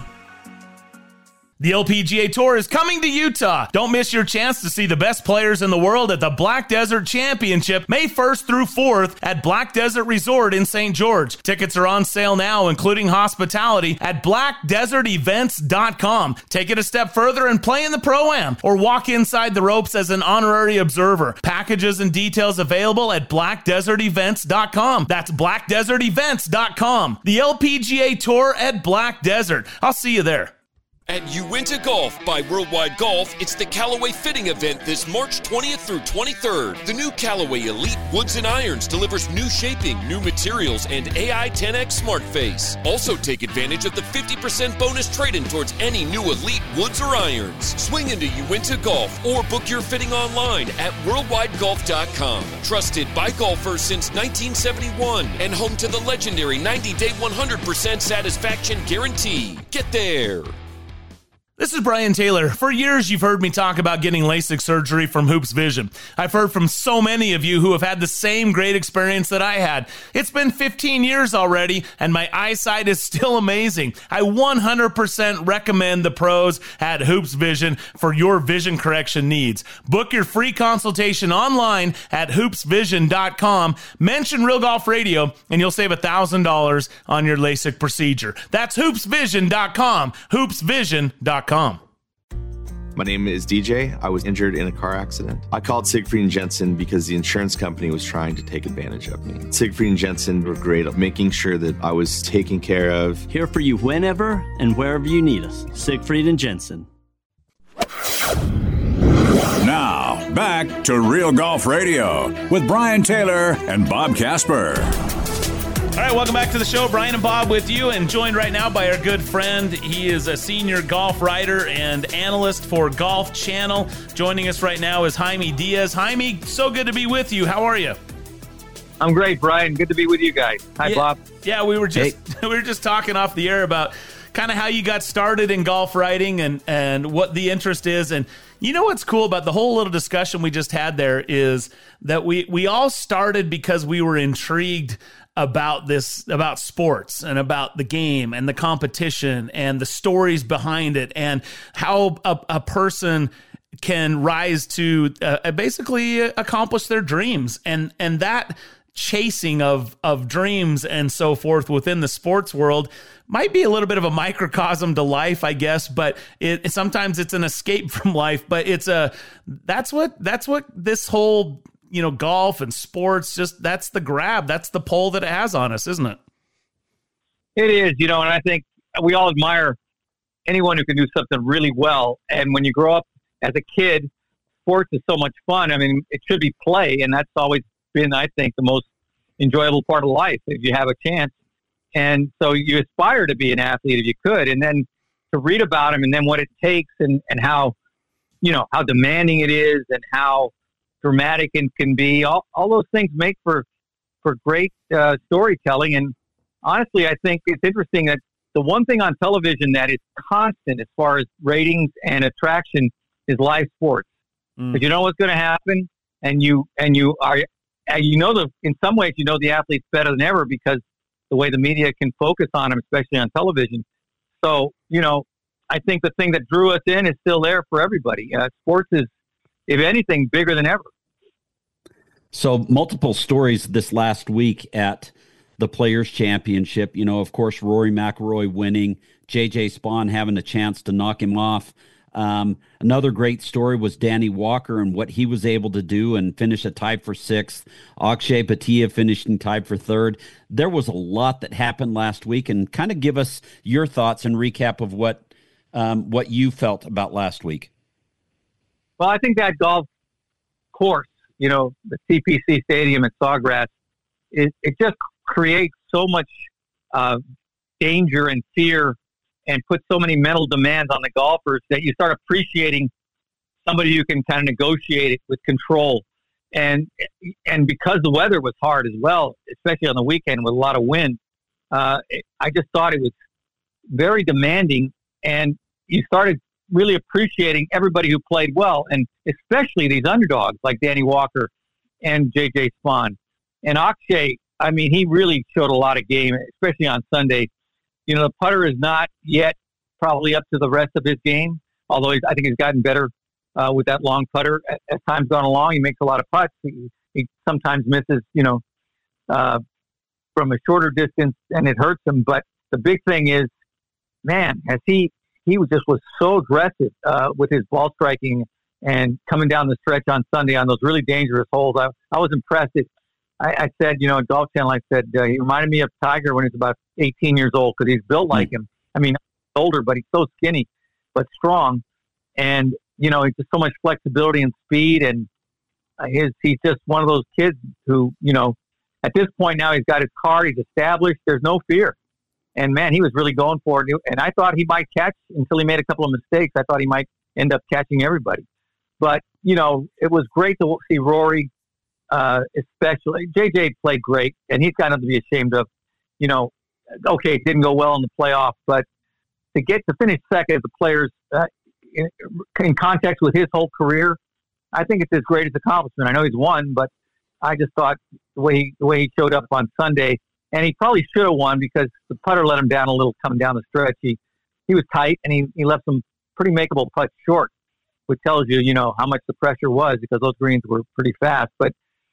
The LPGA Tour is coming to Utah. Don't miss your chance to see the best players in the world at the Black Desert Championship, May 1st through 4th at Black Desert Resort in St. George. Tickets are on sale now, including hospitality, at blackdesertevents.com. Take it a step further and play in the Pro-Am or walk inside the ropes as an honorary observer. Packages and details available at blackdesertevents.com. That's blackdesertevents.com. The LPGA Tour at Black Desert. I'll see you there. At Uinta Golf by Worldwide Golf, it's the Callaway Fitting Event this March 20th through 23rd. The new Callaway Elite Woods and Irons delivers new shaping, new materials, and AI 10X Smart Face. Also take advantage of the 50% bonus trade-in towards any new Elite Woods or Irons. Swing into Uinta Golf or book your fitting online at worldwidegolf.com. Trusted by golfers since 1971 and home to the legendary 90-day 100% satisfaction guarantee. Get there. This is Brian Taylor. For years, you've heard me talk about getting LASIK surgery from Hoops Vision. I've heard from so many of you who have had the same great experience that I had. It's been 15 years already, and my eyesight is still amazing. I 100% recommend the pros at Hoops Vision for your vision correction needs. Book your free consultation online at hoopsvision.com. Mention Real Golf Radio, and you'll save $1,000 on your LASIK procedure. That's hoopsvision.com. hoopsvision.com. My name is DJ. I was injured in a car accident. I called Siegfried and Jensen because the insurance company was trying to take advantage of me. Siegfried and Jensen were great at making sure that I was taken care of. Here for you whenever and wherever you need us. Siegfried and Jensen. Now, back to Real Golf Radio with Brian Taylor and Bob Casper. All right, welcome back to the show. Brian and Bob with you, and joined right now by our good friend. He is a senior golf writer and analyst for Golf Channel. Joining us right now is Jaime Diaz. Jaime, so good to be with you. How are you? I'm great, Brian. Good to be with you guys. Hi, Bob. Yeah, we were just talking off the air about kind of how you got started in golf writing and what the interest is. And you know what's cool about the whole little discussion we just had there is that we all started because we were intrigued about sports and about the game and the competition and the stories behind it and how a person can rise to basically accomplish their dreams and that chasing of dreams and so forth within the sports world might be a little bit of a microcosm to life, I guess, but sometimes it's an escape from life, but that's what this whole golf and sports, that's the grab. That's the pull that it has on us, isn't it? It is, and I think we all admire anyone who can do something really well. And when you grow up as a kid, sports is so much fun. I mean, it should be play, and that's always been, I think, the most enjoyable part of life if you have a chance. And so you aspire to be an athlete if you could, and then to read about them and then what it takes and how, how demanding it is and how dramatic it can be. All those things make for great storytelling. And honestly, I think it's interesting that the one thing on television that is constant as far as ratings and attraction is live sports. Because you know what's going to happen, and in some ways the athletes better than ever because the way the media can focus on them, especially on television. So I think the thing that drew us in is still there for everybody. Sports is, if anything, bigger than ever. So multiple stories this last week at the Players' Championship. Of course, Rory McIlroy winning, J.J. Spaun having a chance to knock him off. Another great story was Danny Walker and what he was able to do and finish a tie for sixth. Akshay Bhatia finishing tied for third. There was a lot that happened last week, and kind of give us your thoughts and recap of what you felt about last week. Well, I think that golf course, the CPC Stadium at Sawgrass, it just creates so much danger and fear and puts so many mental demands on the golfers that you start appreciating somebody who can kind of negotiate it with control. And because the weather was hard as well, especially on the weekend with a lot of wind, I just thought it was very demanding, and you started really appreciating everybody who played well, and especially these underdogs like Danny Walker and J.J. Spaun. And Akshay, I mean, he really showed a lot of game, especially on Sunday. You know, the putter is not yet probably up to the rest of his game, although I think he's gotten better with that long putter. As time's gone along, he makes a lot of putts. He sometimes misses, from a shorter distance, and it hurts him. But the big thing is, man, he was so aggressive with his ball striking and coming down the stretch on Sunday on those really dangerous holes. I was impressed. I said, Golf Channel, I said, he reminded me of Tiger when he was about 18 years old because he's built like him. I mean, older, but he's so skinny, but strong. And, he's just so much flexibility and speed. And he's just one of those kids who, at this point now he's got his card, he's established, there's no fear. And, man, he was really going for it. And I thought he might catch until he made a couple of mistakes. I thought he might end up catching everybody. But, it was great to see Rory, especially. JJ played great, and he's got nothing to be ashamed of. Okay, it didn't go well in the playoff, but to finish second as the players in context with his whole career, I think it's his greatest accomplishment. I know he's won, but I just thought the way he showed up on Sunday, and he probably should have won because the putter let him down a little coming down the stretch. He was tight, and he left some pretty makeable putts short, which tells you, how much the pressure was because those greens were pretty fast. But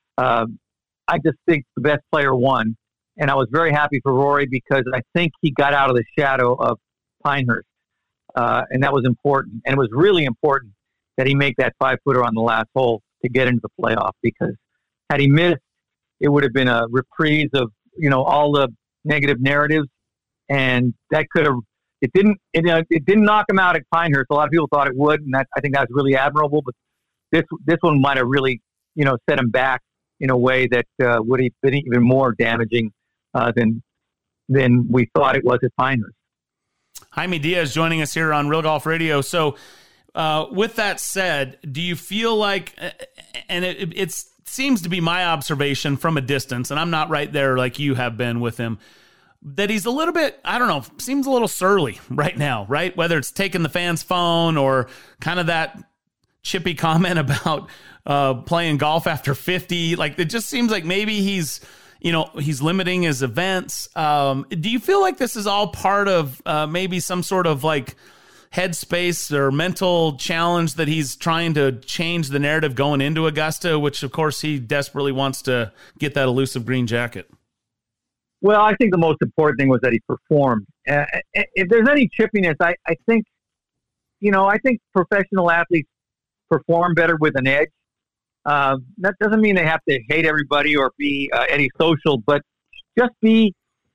I just think the best player won. And I was very happy for Rory because I think he got out of the shadow of Pinehurst. And that was important. And it was really important that he make that 5-footer on the last hole to get into the playoff because had he missed, it would have been a reprise of, all the negative narratives. And that could have, it didn't knock him out at Pinehurst. A lot of people thought it would. And I think that was really admirable. But this one might have really, set him back in a way that would have been even more damaging than we thought it was at Pinehurst. Jaime Diaz joining us here on Real Golf Radio. So with that said, do you feel like, and it seems to be my observation from a distance, and I'm not right there like you have been with him, that he's a little bit, I don't know, seems a little surly right now, right? Whether it's taking the fan's phone or kind of that chippy comment about playing golf after 50. Like, it just seems like maybe he's limiting his events. Do you feel like this is all part of maybe some sort of like headspace or mental challenge that he's trying to change the narrative going into Augusta, which of course he desperately wants to get that elusive green jacket? Well, I think the most important thing was that he performed. If there's any chippiness, I think professional athletes perform better with an edge. That doesn't mean they have to hate everybody or be antisocial, but just be,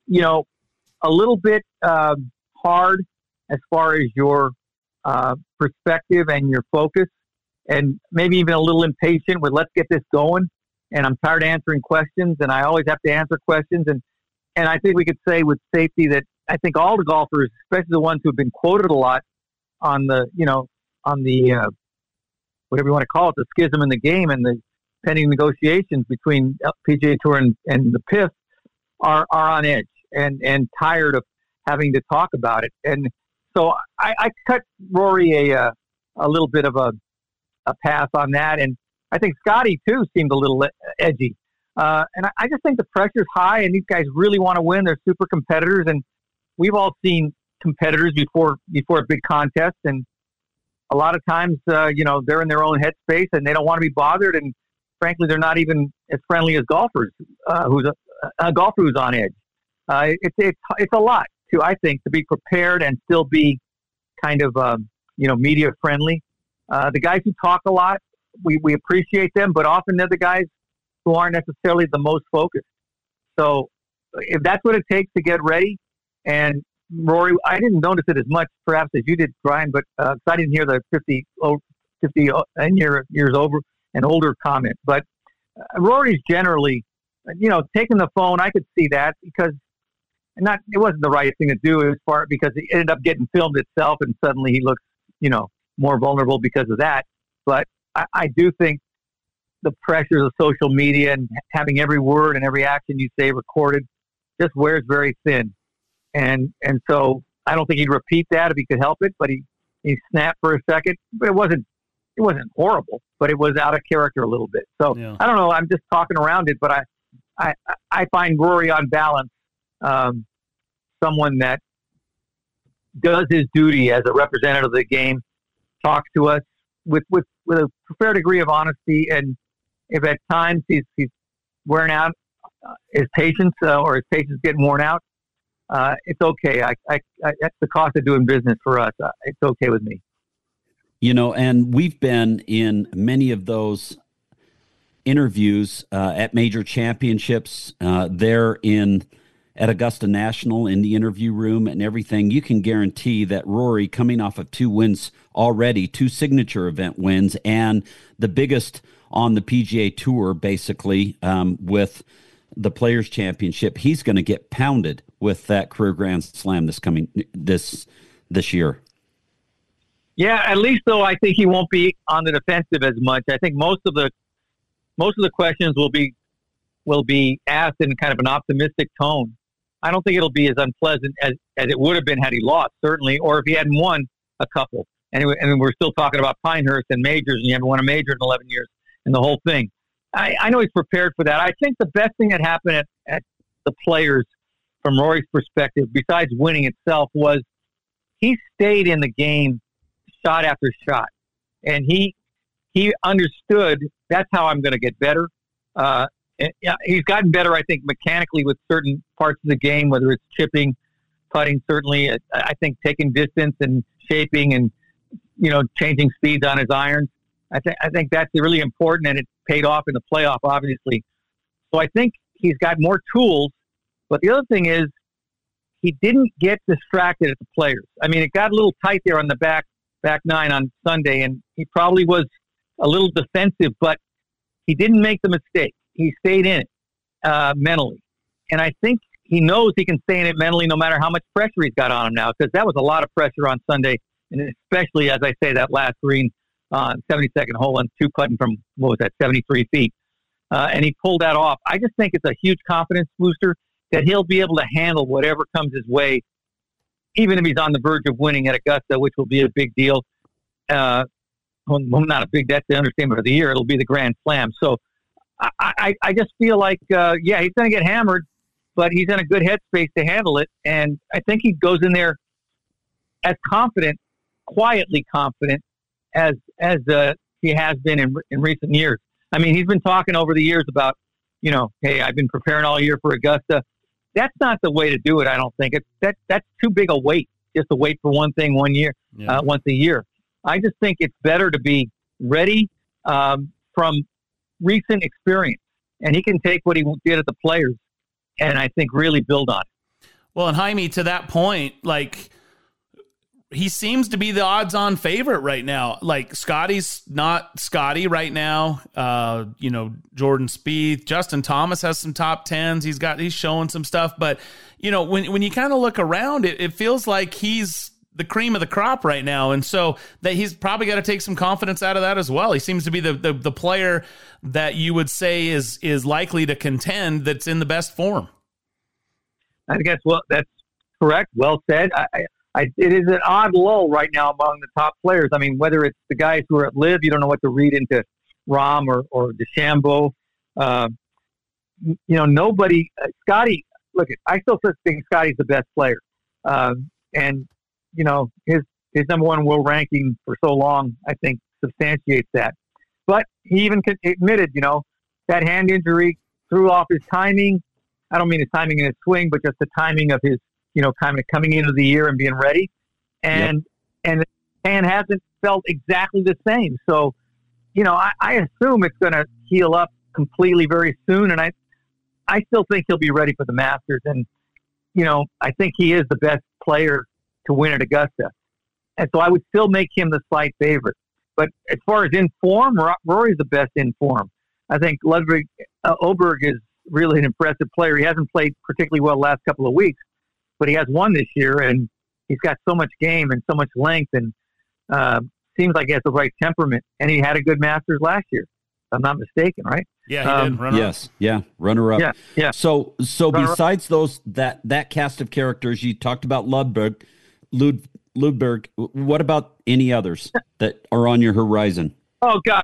a little bit hard as far as your perspective and your focus, and maybe even a little impatient with let's get this going. And I'm tired of answering questions, and I always have to answer questions. And I think we could say with safety that I think all the golfers, especially the ones who've been quoted a lot on the whatever you want to call it, the schism in the game and the pending negotiations between PGA Tour and the PIF are on edge and tired of having to talk about it. And so I cut Rory a little bit of a pass on that. And I think Scotty, too, seemed a little edgy. And I just think the pressure's high, and these guys really want to win. They're super competitors, and we've all seen competitors before a big contest, and a lot of times, they're in their own headspace and they don't want to be bothered. And frankly, they're not even as friendly as golfers, who's a golfer who's on edge. It's a lot I think, to be prepared and still be kind of, media friendly. The guys who talk a lot, we appreciate them, but often they're the guys who aren't necessarily the most focused. So if that's what it takes to get ready, and Rory, I didn't notice it as much, perhaps, as you did, Brian, but I didn't hear the 50 years over and older comment. But Rory's generally, taking the phone, I could see that because it wasn't the right thing to do because it ended up getting filmed itself, and suddenly he looks, more vulnerable because of that. But I do think the pressures of social media and having every word and every action you say recorded just wears very thin. And so I don't think he'd repeat that if he could help it, but he snapped for a second. But it wasn't horrible, but it was out of character a little bit. So I don't know. I'm just talking around it, but I find Rory on balance someone that does his duty as a representative of the game, talks to us with a fair degree of honesty, and if at times he's wearing out his patience or his patience getting worn out, it's okay. That's the cost of doing business for us. It's okay with me. You know, and we've been in many of those interviews at major championships there at Augusta National in the interview room and everything. You can guarantee that Rory, coming off of 2 wins already, 2 signature event wins, and the biggest on the PGA Tour, basically, with the Players Championship, he's going to get pounded with that career Grand Slam this year. Yeah, at least though, I think he won't be on the defensive as much. I think most of the questions will be asked in kind of an optimistic tone. I don't think it'll be as unpleasant as it would have been had he lost, certainly, or if he hadn't won a couple. Anyway, and we're still talking about Pinehurst and majors, and you haven't won a major in 11 years, and the whole thing. I know he's prepared for that. I think the best thing that happened at the Players, from Rory's perspective, besides winning itself, was he stayed in the game shot after shot. And he understood that's how I'm going to get better. He's gotten better, I think, mechanically with certain parts of the game, whether it's chipping, putting, certainly. I think taking distance and shaping and, changing speeds on his irons. I think that's really important, and it paid off in the playoff, obviously. So I think he's got more tools. But the other thing is he didn't get distracted at the Players. I mean, it got a little tight there on the back nine on Sunday, and he probably was a little defensive, but he didn't make the mistake. He stayed in it mentally. And I think he knows he can stay in it mentally no matter how much pressure he's got on him now, because that was a lot of pressure on Sunday, and especially, as I say, that last green on 72nd hole and 2-putting from, 73 feet. And he pulled that off. I just think it's a huge confidence booster that he'll be able to handle whatever comes his way, even if he's on the verge of winning at Augusta, which will be a big deal. Well, not a big, that's the understatement of the year. It'll be the Grand Slam. So I just feel like, he's going to get hammered, but he's in a good headspace to handle it. And I think he goes in there as confident, quietly confident, as he has been in recent years. I mean, he's been talking over the years about, hey, I've been preparing all year for Augusta. That's not the way to do it, I don't think. That's too big a weight, just to wait for one thing once a year. I just think it's better to be ready from recent experience. And he can take what he did at the Players and I think really build on it. Well, and Jaime, to that point, he seems to be the odds-on favorite right now. Scotty's not Scotty right now. Jordan Spieth, Justin Thomas has some top 10s. He's showing some stuff, but when you kind of look around, it feels like he's the cream of the crop right now, and so that he's probably got to take some confidence out of that as well. He seems to be the player that you would say is likely to contend, that's in the best form. I guess that's correct. Well said. It is an odd lull right now among the top players. I mean, whether it's the guys who are at LIV, you don't know what to read into Rahm or DeChambeau. Nobody. Scotty, look, I still think Scotty's the best player. And his number one world ranking for so long, I think, substantiates that. But he even admitted, that hand injury threw off his timing. I don't mean his timing in his swing, but just the timing of his, kind of coming into the year and being ready. And the hand hasn't felt exactly the same. So, I assume it's going to heal up completely very soon. And I still think he'll be ready for the Masters. And, I think he is the best player to win at Augusta. And so I would still make him the slight favorite. But as far as in form, Rory's the best in form. I think Ludwig Åberg is really an impressive player. He hasn't played particularly well the last couple of weeks, but he has won this year, and he's got so much game and so much length, and seems like he has the right temperament. And he had a good Masters last year. I'm not mistaken, right? Yeah, he did. Runner-up. Yes, yeah, runner-up. Yeah. So besides those that cast of characters, you talked about Ludberg. What about any others that are on your horizon? Oh God,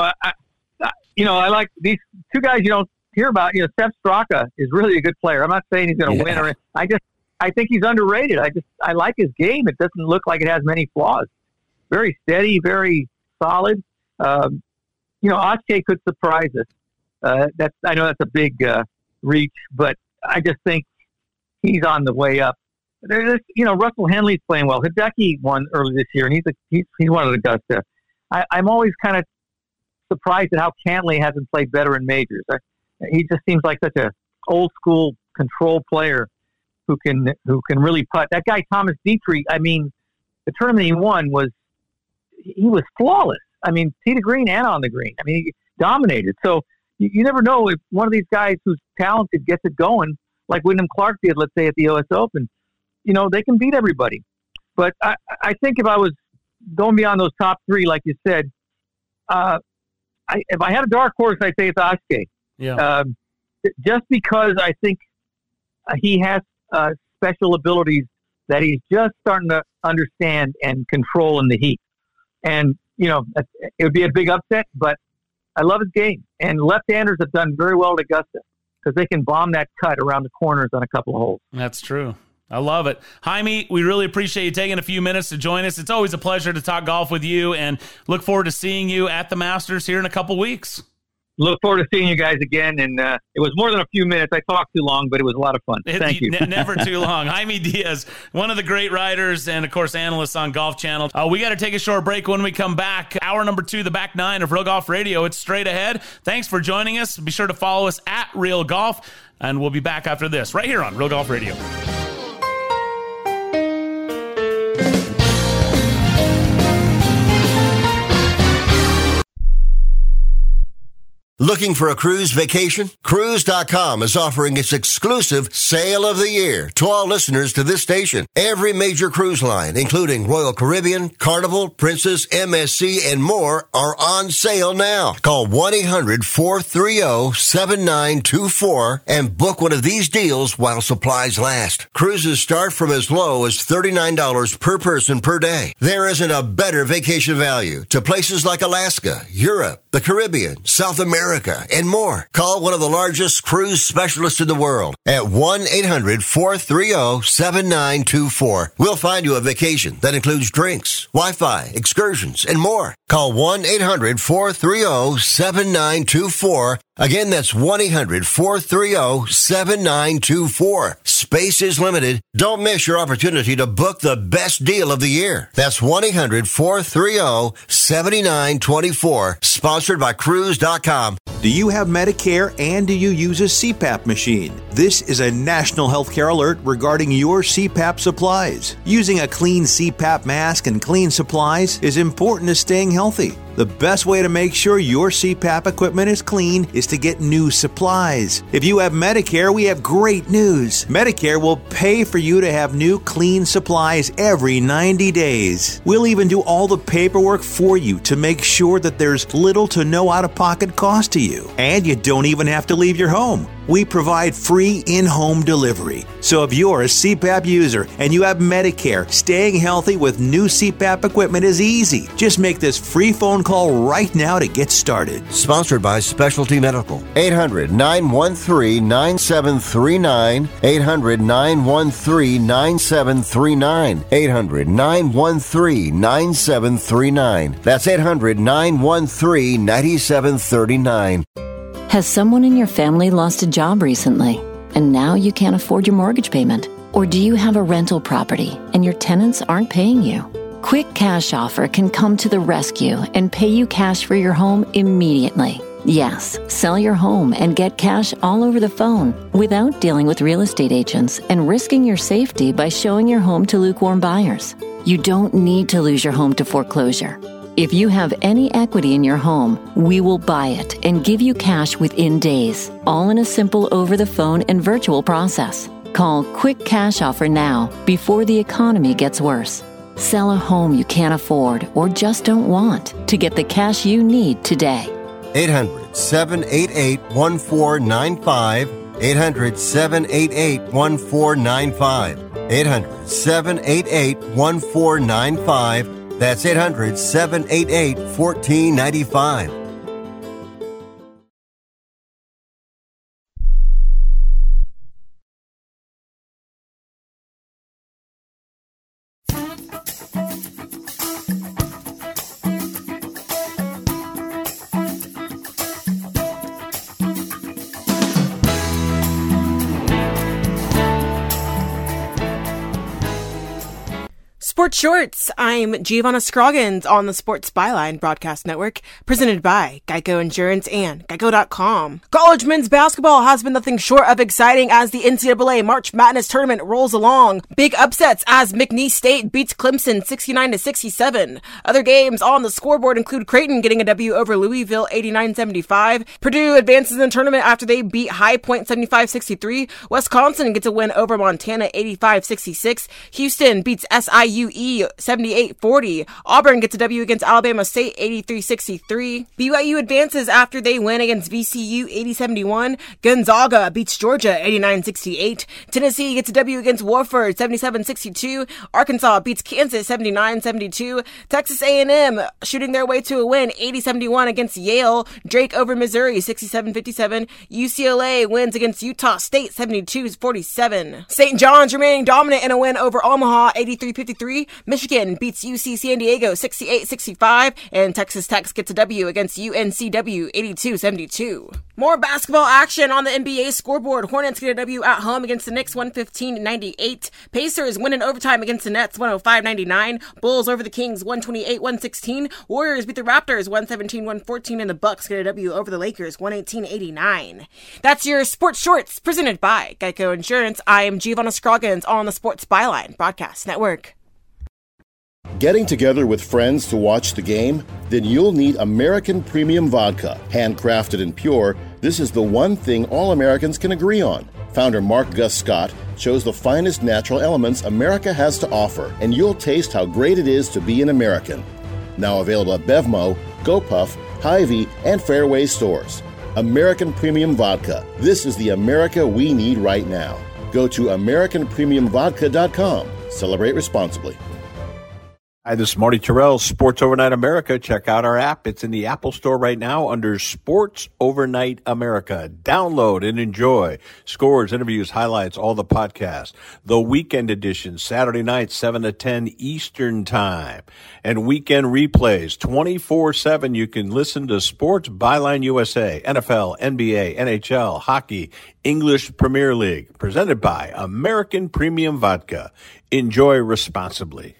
I like these two guys you don't hear about. Sepp Straka is really a good player. I'm not saying he's going to win, or I think he's underrated. I like his game. It doesn't look like it has many flaws. Very steady, very solid. Aske could surprise us. I know that's a big reach, but I just think he's on the way up. Russell Henley's playing well. Hideki won early this year, and he's one of the Augusta. I'm always kind of surprised at how Cantlay hasn't played better in majors. He just seems like such a old school control player who can really putt. That guy Thomas Dietrich, the tournament he won was flawless. Tee to green and on the green. He dominated. So you never know if one of these guys who's talented gets it going, like Wyndham Clark did, let's say at the US Open. They can beat everybody. But I think if I was going beyond those top three, like you said, if I had a dark horse, I'd say it's Aske. Yeah. Just because I think he has special abilities that he's just starting to understand and control in the heat. And, it would be a big upset, but I love his game. And left-handers have done very well at Augusta because they can bomb that cut around the corners on a couple of holes. That's true. I love it. Jaime, we really appreciate you taking a few minutes to join us. It's always a pleasure to talk golf with you, and look forward to seeing you at the Masters here in a couple weeks. Look forward to seeing you guys again. And it was more than a few minutes. I talked too long, but it was a lot of fun. Thank you. Never too long. Jaime Diaz, one of the great writers and, of course, analysts on Golf Channel. We got to take a short break. When we come back, hour number 2, the back 9 of Real Golf Radio. It's straight ahead. Thanks for joining us. Be sure to follow us at Real Golf, and we'll be back after this right here on Real Golf Radio. Looking for a cruise vacation? Cruise.com is offering its exclusive Sale of the Year to all listeners to this station. Every major cruise line, including Royal Caribbean, Carnival, Princess, MSC, and more, are on sale now. Call 1-800-430-7924 and book one of these deals while supplies last. Cruises start from as low as $39 per person per day. There isn't a better vacation value to places like Alaska, Europe, the Caribbean, South America, and more. Call one of the largest cruise specialists in the world at 1-800-430-7924. We'll find you a vacation that includes drinks, Wi-Fi, excursions, and more. Call 1-800-430-7924. Again, that's 1-800-430-7924. Space is limited. Don't miss your opportunity to book the best deal of the year. That's 1-800-430-7924. Sponsored by Cruise.com. Do you have Medicare and do you use a CPAP machine? This is a national healthcare alert regarding your CPAP supplies. Using a clean CPAP mask and clean supplies is important to staying healthy. The best way to make sure your CPAP equipment is clean is to get new supplies. If you have Medicare, we have great news. Medicare will pay for you to have new clean supplies every 90 days. We'll even do all the paperwork for you to make sure that there's little to no out-of-pocket cost to you. And you don't even have to leave your home. We provide free in-home delivery. So if you're a CPAP user and you have Medicare, staying healthy with new CPAP equipment is easy. Just make this free phone call right now to get started. Sponsored by Specialty Medical. 800-913-9739. 800-913-9739. 800-913-9739. That's 800-913-9739. Has someone in your family lost a job recently, and now you can't afford your mortgage payment? Or do you have a rental property and your tenants aren't paying you? Quick Cash Offer can come to the rescue and pay you cash for your home immediately. Yes, sell your home and get cash all over the phone without dealing with real estate agents and risking your safety by showing your home to lukewarm buyers. You don't need to lose your home to foreclosure. If you have any equity in your home, we will buy it and give you cash within days, all in a simple over-the-phone and virtual process. Call Quick Cash Offer now before the economy gets worse. Sell a home you can't afford or just don't want to get the cash you need today. 800-788-1495. 800-788-1495. 800-788-1495. That's 800-788-1495. Sports Shorts. I'm Giovanna Scroggins on the Sports Byline Broadcast Network, presented by Geico Insurance and Geico.com. College men's basketball has been nothing short of exciting as the NCAA March Madness tournament rolls along. Big upsets as McNeese State beats Clemson 69-67. Other games on the scoreboard include Creighton getting a W over Louisville 89-75. Purdue advances in the tournament after they beat High Point 75-63. Wisconsin gets a win over Montana 85-66. Houston beats SIU 78-40. Auburn gets a W against Alabama State 83-63. BYU advances after they win against VCU 80-71. Gonzaga beats Georgia 89-68. Tennessee gets a W against Wofford 77-62. Arkansas beats Kansas 79-72. Texas A&M shooting their way to a win 80-71 against Yale. Drake over Missouri 67-57. UCLA wins against Utah State 72-47. St. John's remaining dominant in a win over Omaha 83-53. Michigan beats UC San Diego 68-65, and Texas Tech gets a W against UNCW 82-72. More basketball action on the NBA scoreboard. Hornets get a W at home against the Knicks 115-98. Pacers win in overtime against the Nets 105-99. Bulls over the Kings 128-116. Warriors beat the Raptors 117-114, and the Bucks get a W over the Lakers 118-89. That's your Sports Shorts presented by Geico Insurance. I am Giovanna Scroggins on the Sports Byline Broadcast Network. Getting together with friends to watch the game? Then you'll need American Premium Vodka. Handcrafted and pure, this is the one thing all Americans can agree on. Founder Mark Gus Scott chose the finest natural elements America has to offer, and you'll taste how great it is to be an American. Now available at Bevmo, GoPuff, Hy-Vee, and Fairway stores. American Premium Vodka. This is the America we need right now. Go to AmericanPremiumVodka.com. Celebrate responsibly. Hi, this is Marty Terrell, Sports Overnight America. Check out our app. It's in the Apple Store right now under Sports Overnight America. Download and enjoy. Scores, interviews, highlights, all the podcasts. The weekend edition, Saturday night, 7 to 10 Eastern Time. And weekend replays, 24/7. You can listen to Sports Byline USA, NFL, NBA, NHL, hockey, English Premier League. Presented by American Premium Vodka. Enjoy responsibly.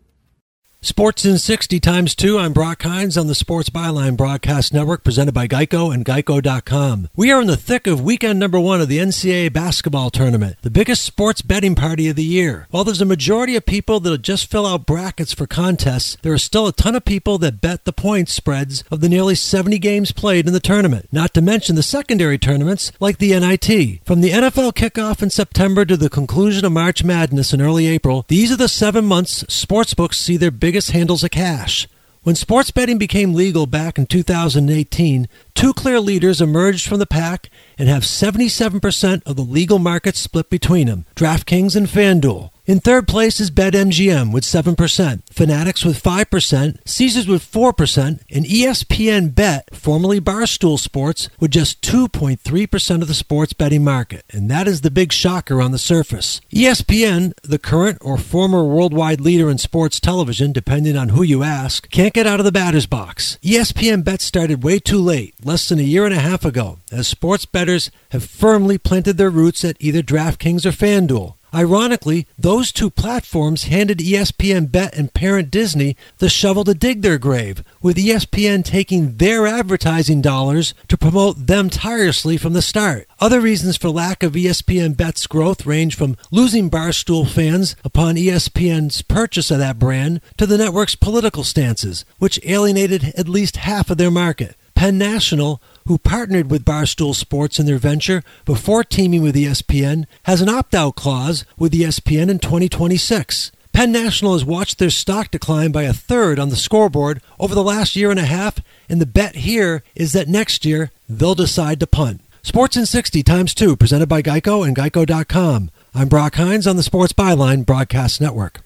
Sports in 60 times 2. I'm Brock Hines on the Sports Byline Broadcast Network, presented by Geico and Geico.com. We are in the thick of weekend number 1 of the NCAA basketball tournament, the biggest sports betting party of the year. While there's a majority of people that'll just fill out brackets for contests, there are still a ton of people that bet the point spreads of the nearly 70 games played in the tournament, not to mention the secondary tournaments like the NIT. From the NFL kickoff in September to the conclusion of March Madness in early April, these are the 7 months sportsbooks see their biggest handles of cash. When sports betting became legal back in 2018, 2 clear leaders emerged from the pack and have 77% of the legal market split between them, DraftKings and FanDuel. In third place is BetMGM with 7%, Fanatics with 5%, Caesars with 4%, and ESPN Bet, formerly Barstool Sports, with just 2.3% of the sports betting market. And that is the big shocker on the surface. ESPN, the current or former worldwide leader in sports television, depending on who you ask, can't get out of the batter's box. ESPN Bet started way too late, less than a year and a half ago, as sports bettors have firmly planted their roots at either DraftKings or FanDuel. Ironically, those 2 platforms handed ESPN Bet and parent Disney the shovel to dig their grave, with ESPN taking their advertising dollars to promote them tirelessly from the start. Other reasons for lack of ESPN Bet's growth range from losing Barstool fans upon ESPN's purchase of that brand to the network's political stances, which alienated at least half of their market. Penn National, who partnered with Barstool Sports in their venture before teaming with ESPN, has an opt-out clause with ESPN in 2026. Penn National has watched their stock decline by 1/3 on the scoreboard over the last year and a half and the bet here is that next year they'll decide to punt. Sports in 60 times 2, presented by Geico and Geico.com. I'm Brock Hines on the Sports Byline Broadcast Network.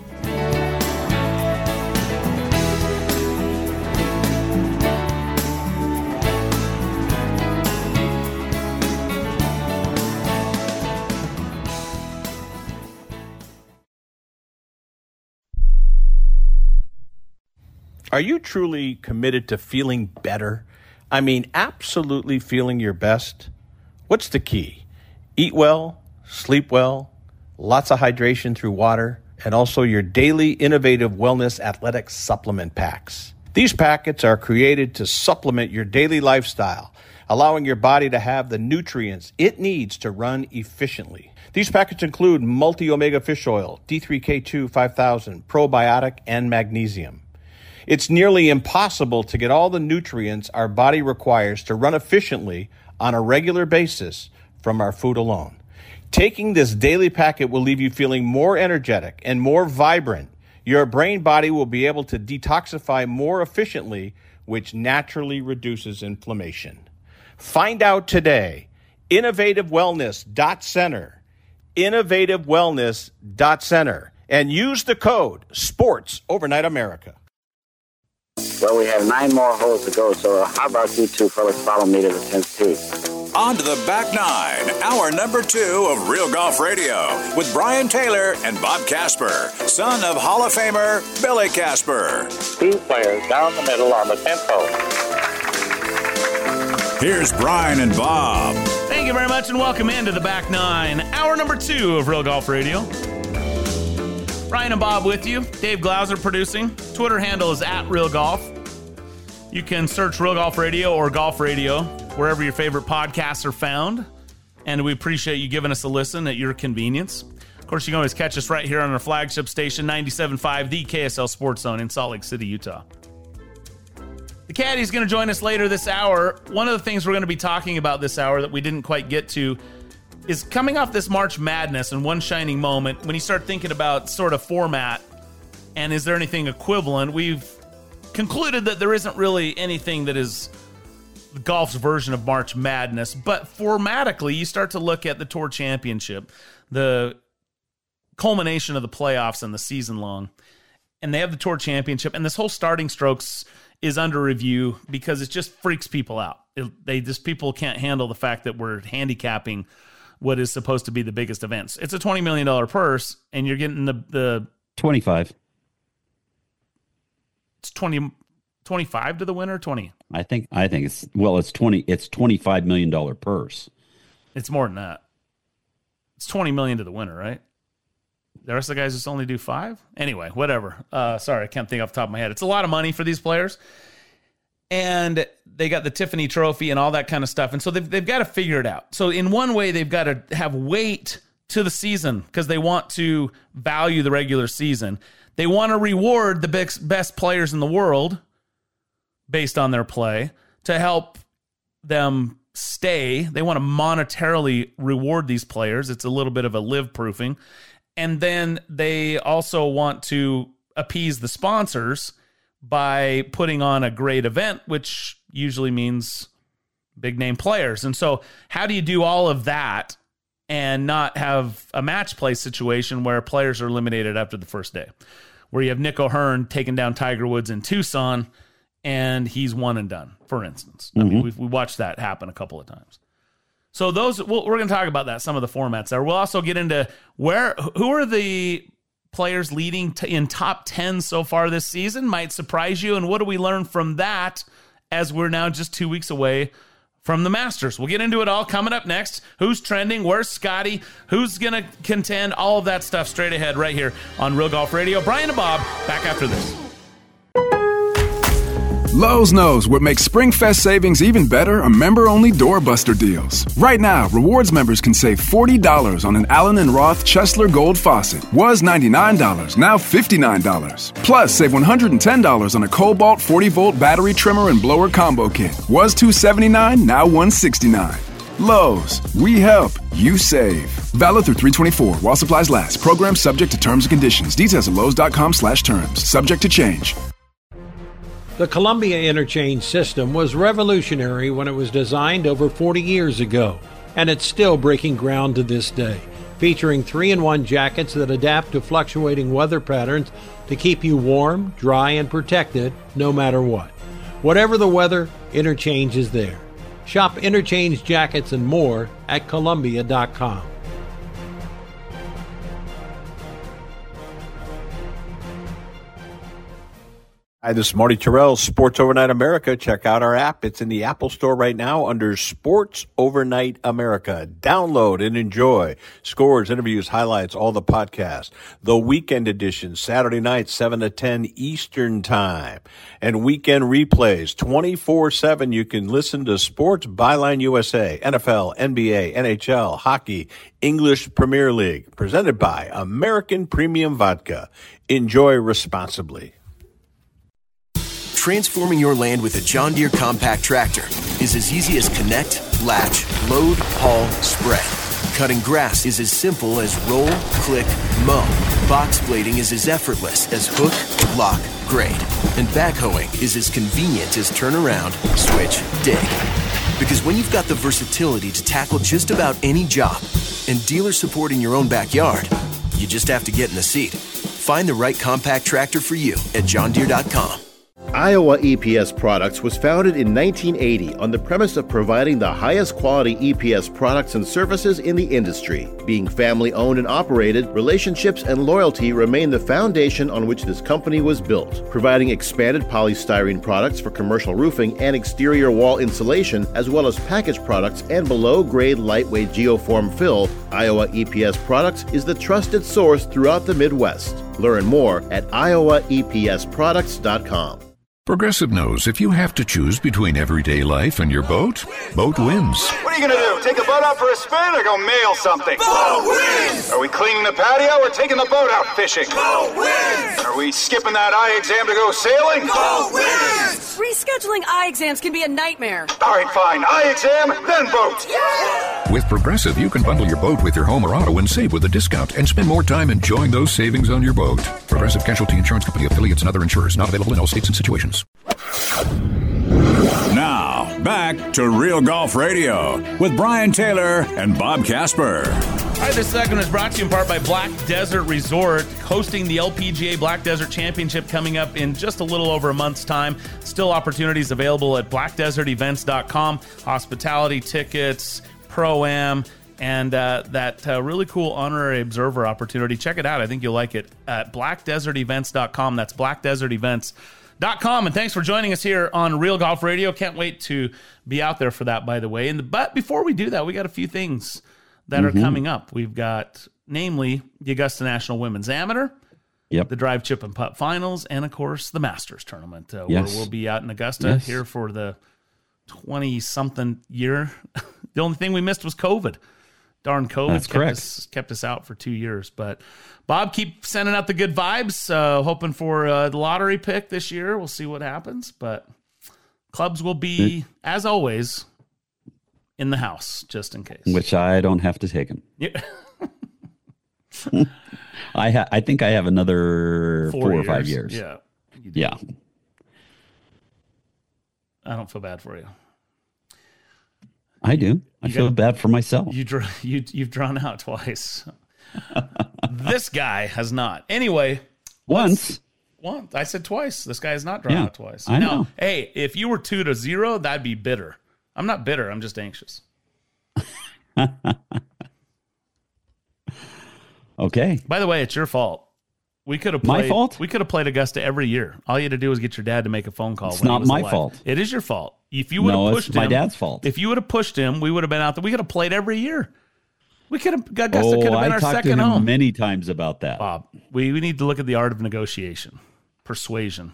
Are you truly committed to feeling better? I mean, absolutely feeling your best? What's the key? Eat well, sleep well, lots of hydration through water, and also your daily innovative wellness athletic supplement packs. These packets are created to supplement your daily lifestyle, allowing your body to have the nutrients it needs to run efficiently. These packets include multi-omega fish oil, D3K2 5000, probiotic, and magnesium. It's nearly impossible to get all the nutrients our body requires to run efficiently on a regular basis from our food alone. Taking this daily packet will leave you feeling more energetic and more vibrant. Your brain body will be able to detoxify more efficiently, which naturally reduces inflammation. Find out today. InnovativeWellness.center. InnovativeWellness.center. And use the code SPORTS Overnight America. Well, we have 9 more holes to go, so how about you two fellas follow me to the 10th tee? On to the back nine, hour number 2 of Real Golf Radio with Brian Taylor and Bob Casper, son of Hall of Famer Billy Casper. 2 players down the middle on the 10th hole. Here's Brian and Bob. Thank you very much and welcome into the back nine, hour number 2 of Real Golf Radio. Brian and Bob with you. Dave Glauser producing. Twitter handle is @RealGolf. You can search Real Golf Radio or Golf Radio wherever your favorite podcasts are found. And we appreciate you giving us a listen at your convenience. Of course, you can always catch us right here on our flagship station, 97.5, the KSL Sports Zone in Salt Lake City, Utah. The Caddy's going to join us later this hour. One of the things we're going to be talking about this hour that we didn't quite get to is coming off this March Madness and one shining moment, when you start thinking about sort of format and is there anything equivalent, we've concluded that there isn't really anything that is golf's version of March Madness. But formatically, you start to look at the Tour Championship, the culmination of the playoffs and the season long, and they have the Tour Championship, and this whole starting strokes is under review because it just freaks people out. People can't handle the fact that we're handicapping what is supposed to be the biggest events. It's a $20 million purse, and you're getting the 25. It's 25 to the winner, 20. I think it's 20. It's $25 million purse. It's more than that. It's $20 million to the winner, right? The rest of the guys just only do 5. Anyway, whatever. Sorry, I can't think off the top of my head. It's a lot of money for these players. And they got the Tiffany Trophy and all that kind of stuff. And so they've got to figure it out. So in one way, they've got to have weight to the season because they want to value the regular season. They want to reward the best players in the world based on their play to help them stay. They want to monetarily reward these players. It's a little bit of a live proofing. And then they also want to appease the sponsors by putting on a great event, which usually means big name players. And so how do you do all of that and not have a match play situation where players are eliminated after the first day, where you have Nick O'Hearn taking down Tiger Woods in Tucson and he's one and done, for instance. I mean, we watched that happen a couple of times. So we're going to talk about that, some of the formats there. We'll also get into who are the players leading in top 10 so far this season. Might surprise you. And what do we learn from that as we're now just 2 weeks away from the Masters? We'll get into it all coming up next. Who's trending? Where's Scotty? Who's going to contend? All of that stuff straight ahead right here on Real Golf Radio. Brian and Bob, back after this. Lowe's knows what makes SpringFest savings even better are member-only doorbuster deals. Right now, rewards members can save $40 on an Allen & Roth Chesler Gold faucet. Was $99, now $59. Plus, save $110 on a Cobalt 40-volt battery trimmer and blower combo kit. Was $279, now $169. Lowe's, we help, you save. Valid through 3/24 while supplies last. Program subject to terms and conditions. Details at Lowe's.com/terms. Subject to change. The Columbia interchange system was revolutionary when it was designed over 40 years ago, and it's still breaking ground to this day, featuring 3-in-1 jackets that adapt to fluctuating weather patterns to keep you warm, dry, and protected no matter what. Whatever the weather, Interchange is there. Shop Interchange jackets and more at Columbia.com. Hi, this is Marty Terrell, Sports Overnight America. Check out our app. It's in the Apple Store right now under Sports Overnight America. Download and enjoy. Scores, interviews, highlights, all the podcasts. The weekend edition, Saturday night, 7 to 10 Eastern Time. And weekend replays, 24/7. You can listen to Sports Byline USA, NFL, NBA, NHL, hockey, English Premier League. Presented by American Premium Vodka. Enjoy responsibly. Transforming your land with a John Deere compact tractor is as easy as connect, latch, load, haul, spread. Cutting grass is as simple as roll, click, mow. Box blading is as effortless as hook, lock, grade. And backhoeing is as convenient as turn around, switch, dig. Because when you've got the versatility to tackle just about any job and dealer support in your own backyard, you just have to get in the seat. Find the right compact tractor for you at johndeere.com. Iowa EPS Products was founded in 1980 on the premise of providing the highest quality EPS products and services in the industry. Being family-owned and operated, relationships and loyalty remain the foundation on which this company was built. Providing expanded polystyrene products for commercial roofing and exterior wall insulation, as well as packaged products and below-grade lightweight geoform fill, Iowa EPS Products is the trusted source throughout the Midwest. Learn more at iowaepsproducts.com. Progressive knows if you have to choose between everyday life and your boat, boat wins. What are you going to do? Take the boat out for a spin or go mail something? Boat wins! Are we cleaning the patio or taking the boat out fishing? Boat wins! Are we skipping that eye exam to go sailing? Boat wins! Rescheduling eye exams can be a nightmare. All right, fine. Eye exam, then boat. Yeah! With Progressive, you can bundle your boat with your home or auto and save with a discount and spend more time enjoying those savings on your boat. Progressive Casualty Insurance Company, affiliates, and other insurers. Not available in all states and situations. Now, back to Real Golf Radio with Brian Taylor and Bob Casper. All right, this segment is brought to you in part by Black Desert Resort, hosting the LPGA Black Desert Championship coming up in just a little over a month's time. Still opportunities available at blackdesertevents.com. Hospitality tickets, Pro-Am, and that really cool honorary observer opportunity. Check it out. I think you'll like it at blackdesertevents.com. That's blackdesertevents.com. And thanks for joining us here on Real Golf Radio. Can't wait to be out there for that, by the way. But before we do that, we got a few things that are coming up. We've got, namely, the Augusta National Women's Amateur, the Drive, Chip, and Putt Finals, and, of course, the Masters Tournament, where we'll be out in Augusta here for the 20-something year. The only thing we missed was COVID. Darn COVID kept us out for 2 years. But, Bob, keep sending out the good vibes, hoping for the lottery pick this year. We'll see what happens. But clubs will be, as always, in the house, just in case. Which I don't have to take them. Yeah. I think I have another 4 or 5 years. Yeah. Yeah. I don't feel bad for you. I do. I feel bad for myself. You've drawn out twice. This guy has not. Anyway. Once. I said twice. This guy has not drawn out twice. I know. Hey, if you were 2-0, that'd be bitter. I'm not bitter. I'm just anxious. Okay. By the way, it's your fault. We could have played. My fault? We could have played Augusta every year. All you had to do was get your dad to make a phone call. It's not my fault. It is your fault. If you would have pushed him, my dad's fault. If you would have pushed him, we would have been out there. We could have played every year. We could have. Augusta could have been our second home. I talked to him many times about that. Bob, we need to look at the art of negotiation, persuasion.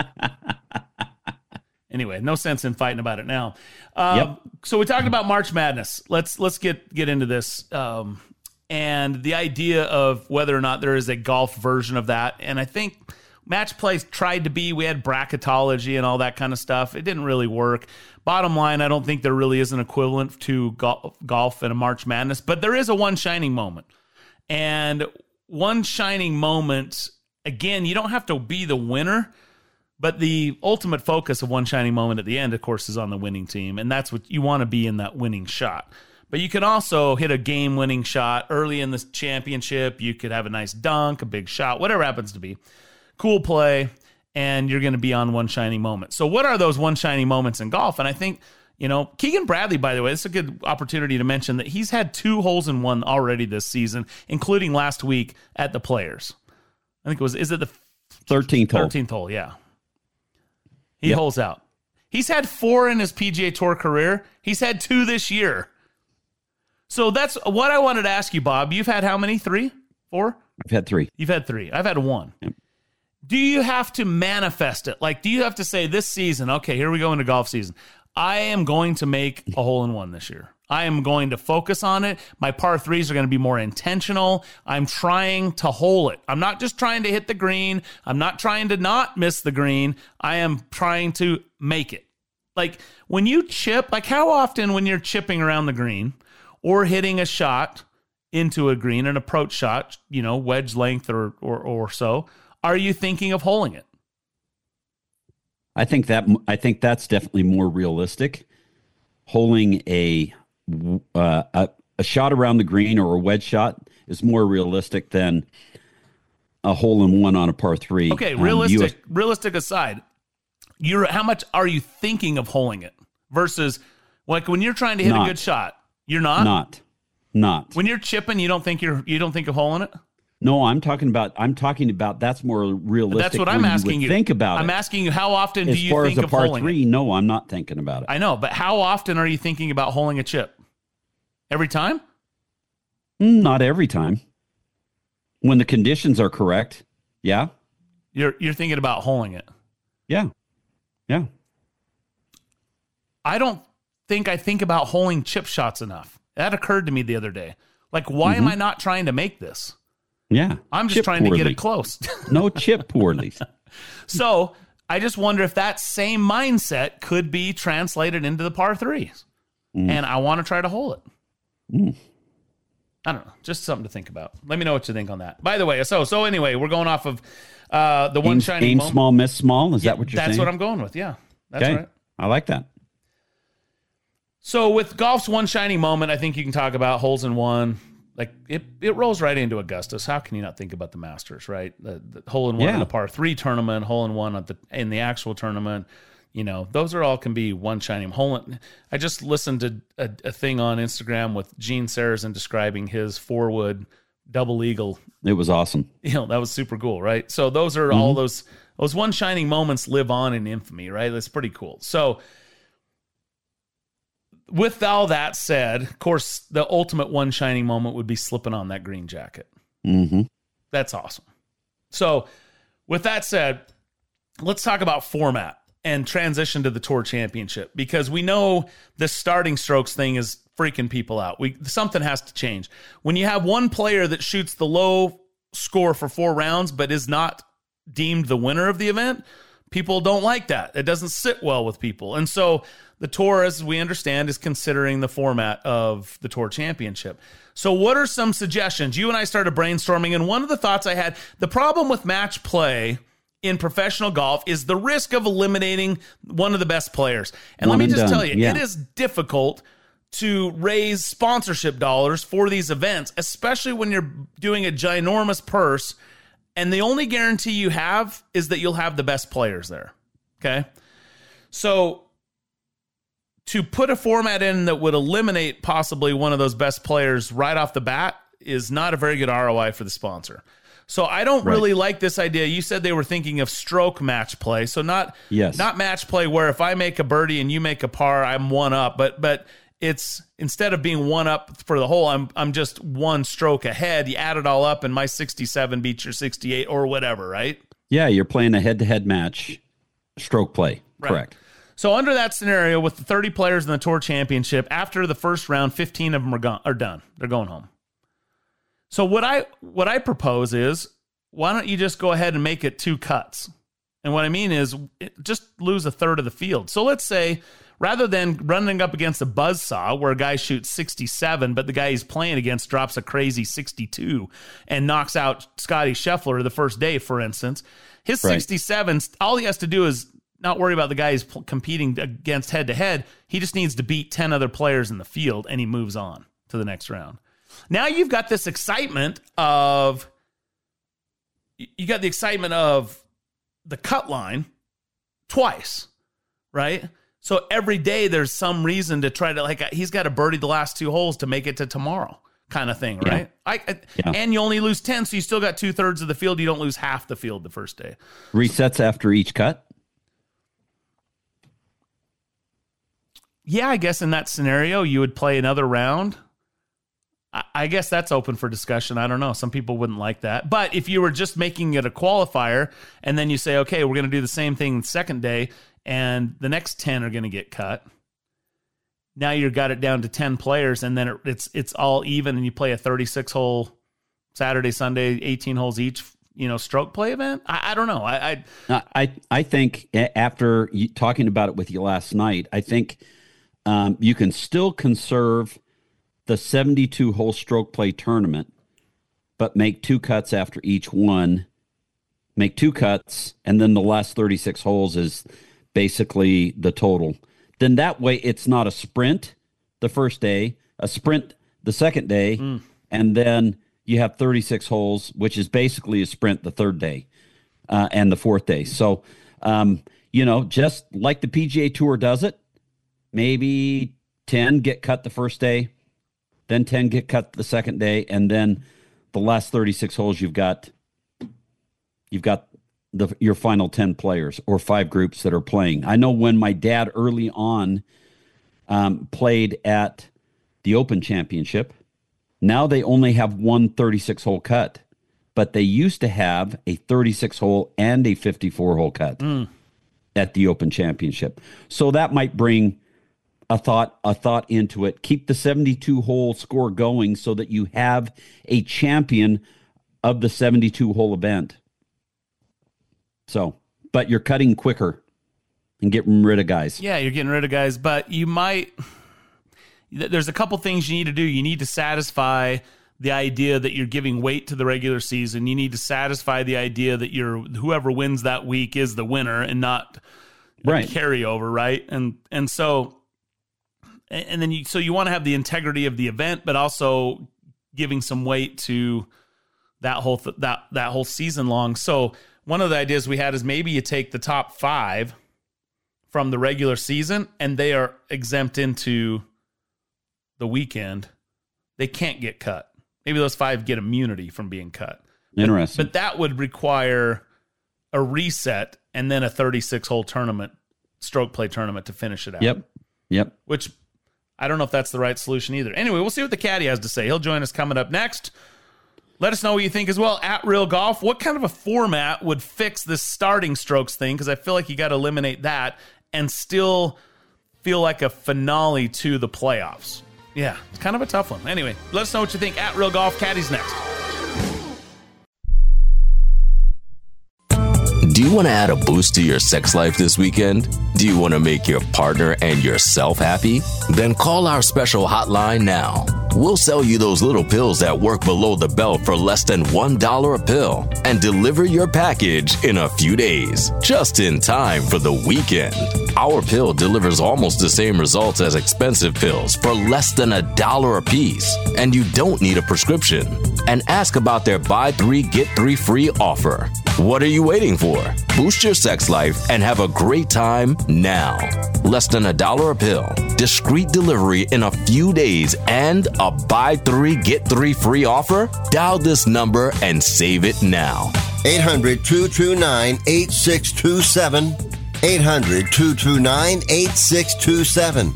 Anyway, no sense in fighting about it now. So we talked about March Madness. Let's get into this. And the idea of whether or not there is a golf version of that. And I think match play tried to be. We had bracketology and all that kind of stuff. It didn't really work. Bottom line, I don't think there really is an equivalent to golf and a March Madness. But there is a one shining moment. And one shining moment, again, you don't have to be the winner. But the ultimate focus of One Shining Moment at the end, of course, is on the winning team, and that's what you want to be in, that winning shot. But you can also hit a game-winning shot early in the championship. You could have a nice dunk, a big shot, whatever it happens to be. Cool play, and you're going to be on One Shining Moment. So what are those One Shining Moments in golf? And I think, Keegan Bradley, by the way, this is a good opportunity to mention that he's had 2 holes in one already this season, including last week at the Players. I think is it the 13th hole? 13th hole, yeah. He holes out. He's had 4 in his PGA Tour career. He's had 2 this year. So that's what I wanted to ask you, Bob. You've had how many? 3? 4? I've had 3. You've had 3. I've had 1. Yep. Do you have to manifest it? Like, do you have to say this season, okay, here we go into golf season, I am going to make a hole-in-one this year. I am going to focus on it. My par 3s are going to be more intentional. I'm trying to hole it. I'm not just trying to hit the green. I'm not trying to not miss the green. I am trying to make it. Like, when you chip, like how often when you're chipping around the green or hitting a shot into a green, an approach shot, wedge length or so, are you thinking of holing it? I think that's definitely more realistic. Holing a shot around the green or a wedge shot is more realistic than a hole-in-one on a par 3. Okay, realistic aside, how much are you thinking of holing it versus like when you're trying to hit a good shot? You're not. Not when you're chipping. You don't think of holing it. No, I'm talking about that's more realistic. That's what I'm asking you. Think about it. I'm asking you, how often do you think of holing it? As far as a par 3, no, I'm not thinking about it. I know, but how often are you thinking about holing a chip? Every time? Not every time. When the conditions are correct, yeah. You're thinking about holing it. Yeah. Yeah. I don't think I think about holing chip shots enough. That occurred to me the other day. Like, why am I not trying to make this? Yeah. I'm just trying to get it close. No, chip poorly. So I just wonder if that same mindset could be translated into the par 3s. And I want to try to hole it. I don't know. Just something to think about. Let me know what you think on that. By the way, so anyway, we're going off of the One Shining Moment. Aim small, miss small. Is that what you're saying? That's what I'm going with. Yeah. That's right. I like that. So with golf's One Shining Moment, I think you can talk about holes in one. Like it rolls right into Augusta. How can you not think about the Masters, right? The hole in one in the par 3 tournament, hole in one in the actual tournament. Those are all can be one shining hole. I just listened to a thing on Instagram with Gene Sarazen describing his 4-wood double eagle. It was awesome. That was super cool, right? So those are all those one shining moments live on in infamy, right? That's pretty cool. So with all that said, of course, the ultimate one shining moment would be slipping on that green jacket. Mm-hmm. That's awesome. So with that said, let's talk about format and transition to the Tour Championship, because we know the starting strokes thing is freaking people out. Something has to change. When you have one player that shoots the low score for 4 rounds but is not deemed the winner of the event, people don't like that. It doesn't sit well with people. And so the Tour, as we understand, is considering the format of the Tour Championship. So what are some suggestions? You and I started brainstorming, and one of the thoughts I had, the problem with match play in professional golf is the risk of eliminating one of the best players. And let me just tell you, it is difficult to raise sponsorship dollars for these events, especially when you're doing a ginormous purse, and the only guarantee you have is that you'll have the best players there. Okay? So to put a format in that would eliminate possibly one of those best players right off the bat is not a very good ROI for the sponsor. So I don't really like this idea. You said they were thinking of stroke match play. So not match play where if I make a birdie and you make a par, I'm one up. But it's instead of being one up for the hole, I'm just one stroke ahead. You add it all up and my 67 beats your 68 or whatever, right? Yeah, you're playing a head-to-head match, stroke play. Right. Correct. So under that scenario, with the 30 players in the Tour Championship, after the first round, 15 of them are done. They're going home. So what I propose is, why don't you just go ahead and make it 2 cuts? And what I mean is just lose a third of the field. So let's say rather than running up against a buzzsaw where a guy shoots 67, but the guy he's playing against drops a crazy 62 and knocks out Scotty Scheffler the first day, for instance. His 67, all he has to do is not worry about the guy he's competing against head-to-head. He just needs to beat 10 other players in the field, and he moves on to the next round. Now you've got this excitement of... You got the excitement of the cut line twice, right? So every day there's some reason to try to, like, he's got to birdie the last 2 holes to make it to tomorrow kind of thing, right? Yeah. And you only lose 10, so you still got 2/3 of the field. You don't lose half the field the first day. Resets after each cut? Yeah, I guess in that scenario, you would play another round. I guess that's open for discussion. I don't know. Some people wouldn't like that. But if you were just making it a qualifier and then you say, okay, we're going to do the same thing the second day and the next 10 are going to get cut. Now you've got it down to 10 players and then it's all even and you play a 36-hole Saturday, Sunday, 18 holes each, stroke play event. I don't know. I think after talking about it with you last night, I think you can still conserve the 72-hole stroke play tournament, but make 2 cuts after each one. Make 2 cuts, and then the last 36 holes is basically the total. Then that way it's not a sprint the first day, a sprint the second day, and then you have 36 holes, which is basically a sprint the third day and the fourth day. So, just like the PGA Tour does it, maybe 10 get cut the first day, then 10 get cut the second day, and then the last 36 holes you've got your final 10 players or 5 groups that are playing. I know when my dad early on played at the Open Championship, now they only have one 36-hole cut, but they used to have a 36-hole and a 54-hole cut at the Open Championship. So that might bring a thought into it. Keep the 72-hole score going so that you have a champion of the 72-hole event. So, but you're cutting quicker and getting rid of guys. Yeah, you're getting rid of guys, but there's a couple things you need to do. You need to satisfy the idea that you're giving weight to the regular season. You need to satisfy the idea that whoever wins that week is the winner and not a carryover, right? And so... And then you want to have the integrity of the event, but also giving some weight to that whole season long. So one of the ideas we had is maybe you take the top 5 from the regular season, and they are exempt into the weekend. They can't get cut. Maybe those 5 get immunity from being cut. Interesting. But that would require a reset and then a 36-hole tournament, stroke play tournament to finish it out. Yep. Which... I don't know if that's the right solution either. Anyway, we'll see what the caddy has to say. He'll join us coming up next. Let us know what you think as well at Real Golf. What kind of a format would fix this starting strokes thing? Because I feel like you got to eliminate that and still feel like a finale to the playoffs. Yeah, it's kind of a tough one. Anyway, let us know what you think at Real Golf. Caddy's next. Do you want to add a boost to your sex life this weekend? Do you want to make your partner and yourself happy? Then call our special hotline now. We'll sell you those little pills that work below the belt for less than $1 a pill and deliver your package in a few days, just in time for the weekend. Our pill delivers almost the same results as expensive pills for less than $1 a piece, and you don't need a prescription. And ask about their buy 3, get 3 free offer. What are you waiting for? Boost your sex life and have a great time now. Less than $1 a pill, discreet delivery in a few days, and a buy 3, get 3 free offer? Dial this number and save it now. 800-229-8627. 800-229-8627.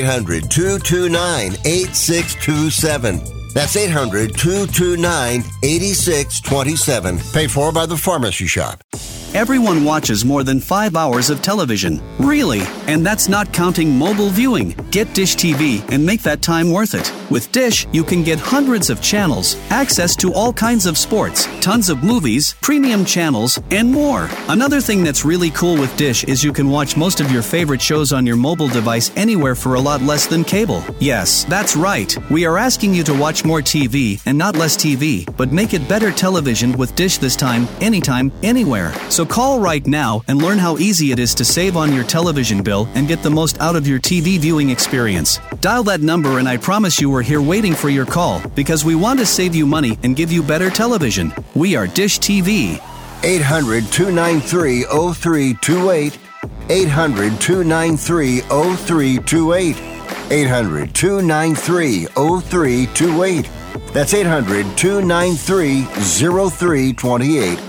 800-229-8627. That's 800-229-8627. Paid for by the Pharmacy Shop. Everyone watches more than 5 hours of television. Really? And that's not counting mobile viewing. Get Dish TV and make that time worth it. With Dish, you can get hundreds of channels, access to all kinds of sports, tons of movies, premium channels, and more. Another thing that's really cool with Dish is you can watch most of your favorite shows on your mobile device anywhere for a lot less than cable. Yes, that's right. We are asking you to watch more TV and not less TV, but make it better television with Dish this time, anytime, anywhere. So call right now and learn how easy it is to save on your television bill and get the most out of your TV viewing experience. Dial that number and I promise you we're here waiting for your call because we want to save you money and give you better television. We are Dish TV. 800-293-0328. 800-293-0328. 800-293-0328. That's 800-293-0328.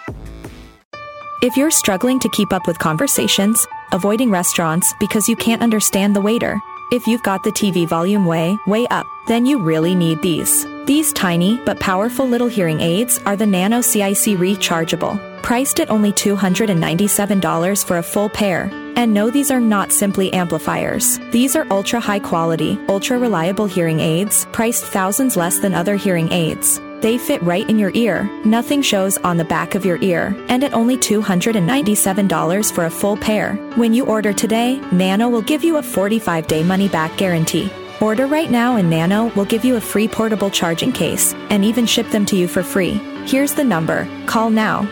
If you're struggling to keep up with conversations, avoiding restaurants because you can't understand the waiter, if you've got the TV volume way up, then you really need these. These tiny but powerful little hearing aids are the Nano CIC Rechargeable, priced at only $297 for a full pair. And no, these are not simply amplifiers. These are ultra high quality, ultra reliable hearing aids, priced thousands less than other hearing aids. They fit right in your ear, nothing shows on the back of your ear, and at only $297 for a full pair. When you order today, Nano will give you a 45-day money-back guarantee. Order right now and Nano will give you a free portable charging case and even ship them to you for free. Here's the number. Call now.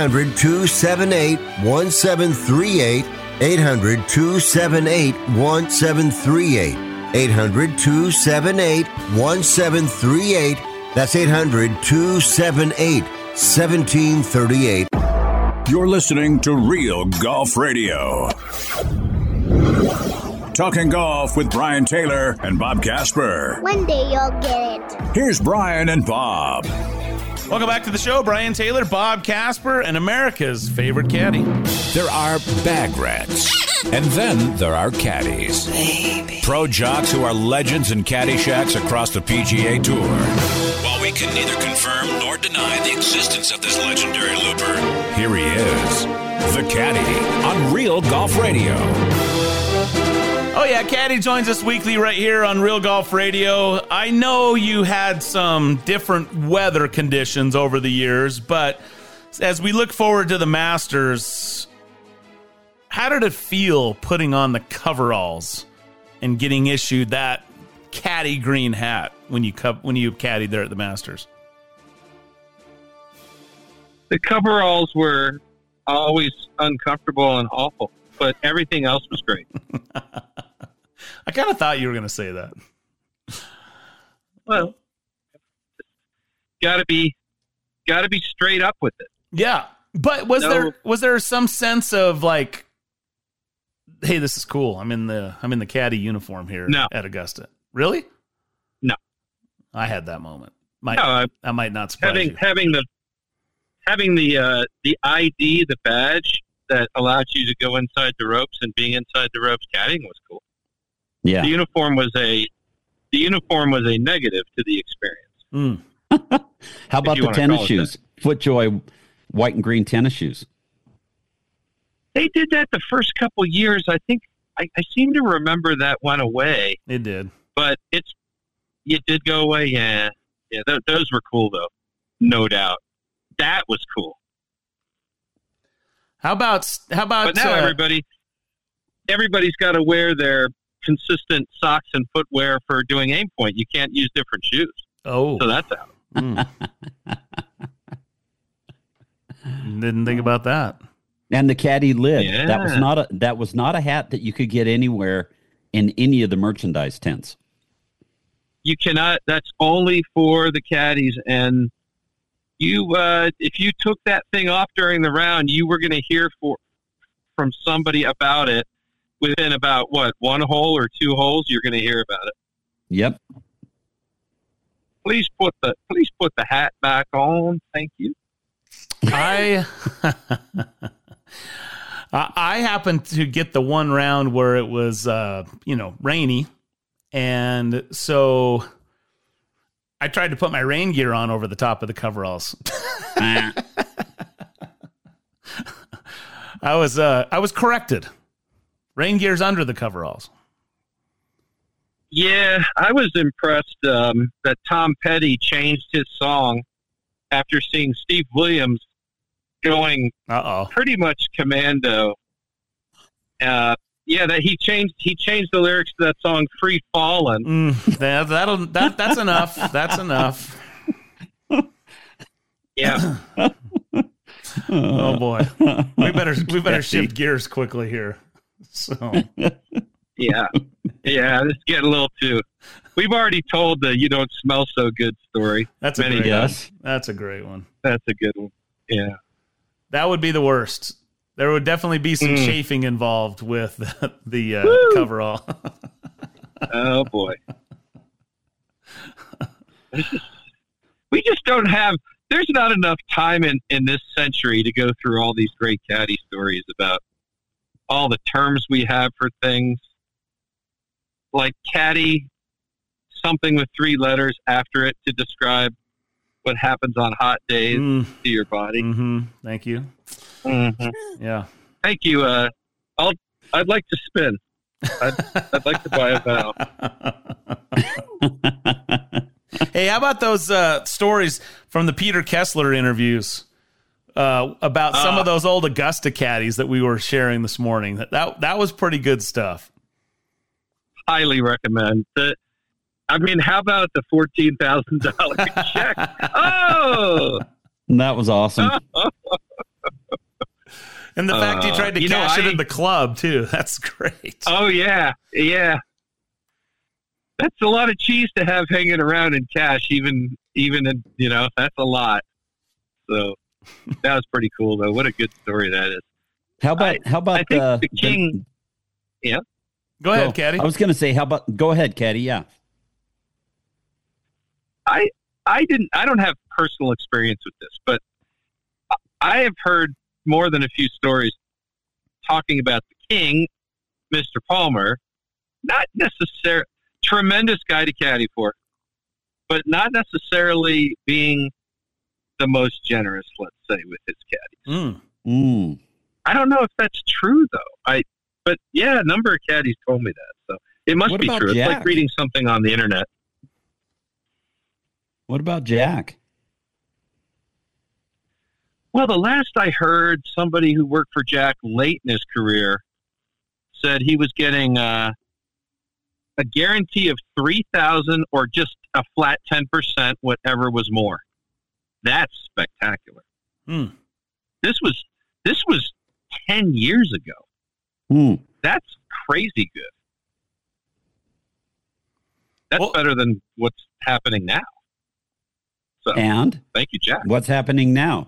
800-278-1738. 800-278-1738. 800-278-1738. That's 800-278-1738. You're listening to Real Golf Radio. Talking golf with Brian Taylor and Bob Casper. One day you'll get it. Here's Brian and Bob. Welcome back to the show. Brian Taylor, Bob Casper, and America's favorite caddy. There are bag rats, and then there are caddies. Baby. Pro jocks who are legends in caddy shacks across the PGA Tour. While we can neither confirm nor deny the existence of this legendary looper, here he is, the caddy on Real Golf Radio. Oh yeah, Caddy joins us weekly right here on Real Golf Radio. I know you had some different weather conditions over the years, but as we look forward to the Masters, how did it feel putting on the coveralls and getting issued that caddy green hat when you caddied there at the Masters? The coveralls were always uncomfortable and awful, but everything else was great. I kind of thought you were going to say that. Well, gotta be straight up with it. Yeah, but was there some sense of like, hey, this is cool. I'm in the caddy uniform here at Augusta. Really? No, I had that moment. That might not surprise you. Having the ID, the badge that allowed you to go inside the ropes, and being inside the ropes caddying was cool. Yeah, the uniform was a negative to the experience. How about the tennis shoes? FootJoy white and green tennis shoes. They did that the first couple years. I think I seem to remember that went away. It did, but it did go away. Yeah. Those were cool though, no doubt. That was cool. How about? But now everybody's got to wear their consistent socks and footwear for doing aim point. You can't use different shoes. Oh, so that's out. Didn't think about that. And the caddy lid. Yeah. That was not a hat that you could get anywhere in any of the merchandise tents. You cannot. That's only for the caddies. And you, if you took that thing off during the round, you were going to hear from somebody about it within about one hole or two holes. You're going to hear about it. Yep. Please put the hat back on. Thank you. I happened to get the one round where it was rainy, and so I tried to put my rain gear on over the top of the coveralls. I was corrected. Rain gear's under the coveralls. Yeah, I was impressed that Tom Petty changed his song after seeing Steve Williams going pretty much commando. That he changed the lyrics to that song "Free Fallin'." That's enough. That's enough. Yeah. Oh boy, we better shift gears quickly here. So. Yeah, this is getting a little too. We've already told the "You Don't Smell So Good" story. That's a great one. That's a great one. That's a good one. Yeah, that would be the worst. There would definitely be some chafing involved with the coverall. Oh boy, we just don't have. There's not enough time in this century to go through all these great caddy stories about all the terms we have for things. Like caddy, something with 3 letters after it to describe what happens on hot days to your body. Mm-hmm. Thank you. Mm-hmm. Yeah. Thank you. I'd like to spin. I'd like to buy a vowel. Hey, how about those stories from the Peter Kessler interviews about some of those old Augusta caddies that we were sharing this morning? That was pretty good stuff. Highly recommend. How about the $14,000 check? Oh, that was awesome. And the fact he tried to cash it at the club too. That's great. Oh yeah. That's a lot of cheese to have hanging around in cash, even in, that's a lot. So that was pretty cool though. What a good story that is. How about I think the king? Yeah. Go ahead, Caddy. I was going to say, go ahead, Caddy. Yeah. I don't have personal experience with this, but I have heard more than a few stories talking about the king, Mr. Palmer, not necessarily tremendous guy to caddy for, but not necessarily being the most generous, let's say, with his caddies. I don't know if that's true though. But yeah, a number of caddies told me that, so it must be true. Jack? It's like reading something on the internet. What about Jack? Well, the last I heard, somebody who worked for Jack late in his career said he was getting a guarantee of $3,000 or just a flat 10%, whatever was more. That's spectacular. This was 10 years ago. That's crazy good. That's better than what's happening now. So, and thank you, Jack. What's happening now?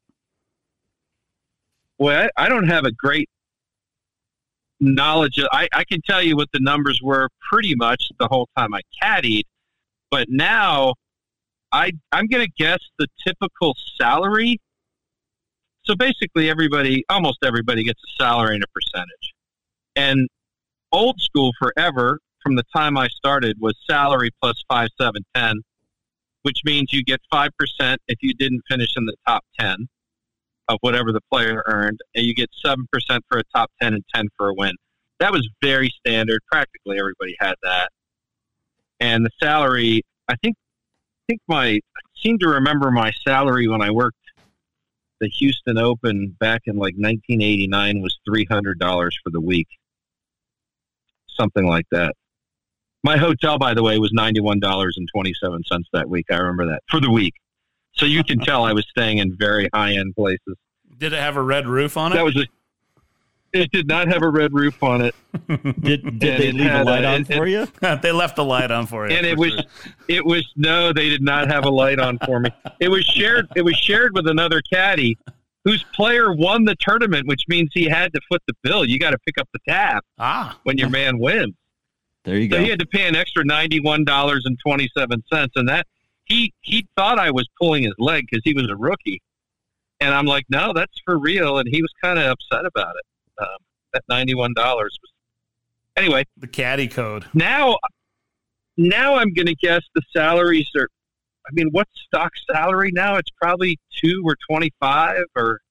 Well, I don't have a great knowledge. I can tell you what the numbers were pretty much the whole time I caddied, but now I'm going to guess the typical salary. So basically almost everybody gets a salary and a percentage. And old school forever, from the time I started, was salary plus 5, 7, 10, which means you get 5% if you didn't finish in the top 10 of whatever the player earned, and you get 7% for a top 10 and 10 for a win. That was very standard. Practically everybody had that. And the salary, I seem to remember my salary when I worked the Houston Open back in like 1989 was $300 for the week. Something like that. My hotel, by the way, was $91.27 that week. I remember that for the week. So you can tell I was staying in very high-end places. Did it have a red roof on it? It did not have a red roof on it. Did they leave a light on for you? They left the light on for you. And no, they did not have a light on for me. It was shared with another caddy whose player won the tournament, which means he had to foot the bill. You got to pick up the tab when your man wins. There you go. So he had to pay an extra $91.27, and that he thought I was pulling his leg because he was a rookie, and I'm like, no, that's for real, and he was kind of upset about it. That $91 was anyway. The caddy code. Now I'm going to guess the salaries are. I mean, what's stock salary now? It's probably 2 or 25, or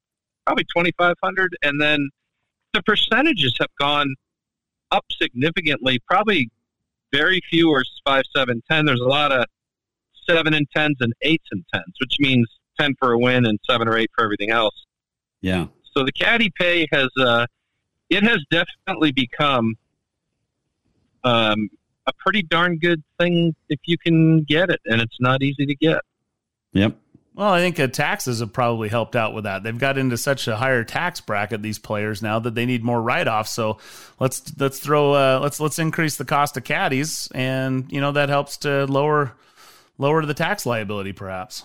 probably 2,500. And then the percentages have gone up significantly. Probably very few are 5, 7, 10. There's a lot of 7 and 10s and 8s and 10s, which means 10 for a win and 7 or 8 for everything else. Yeah. So the caddy pay has definitely become a pretty darn good thing if you can get it, and it's not easy to get. Yep. Well, I think taxes have probably helped out with that. They've got into such a higher tax bracket, these players, now that they need more write-offs. So let's increase the cost of caddies, and that helps to lower the tax liability, perhaps.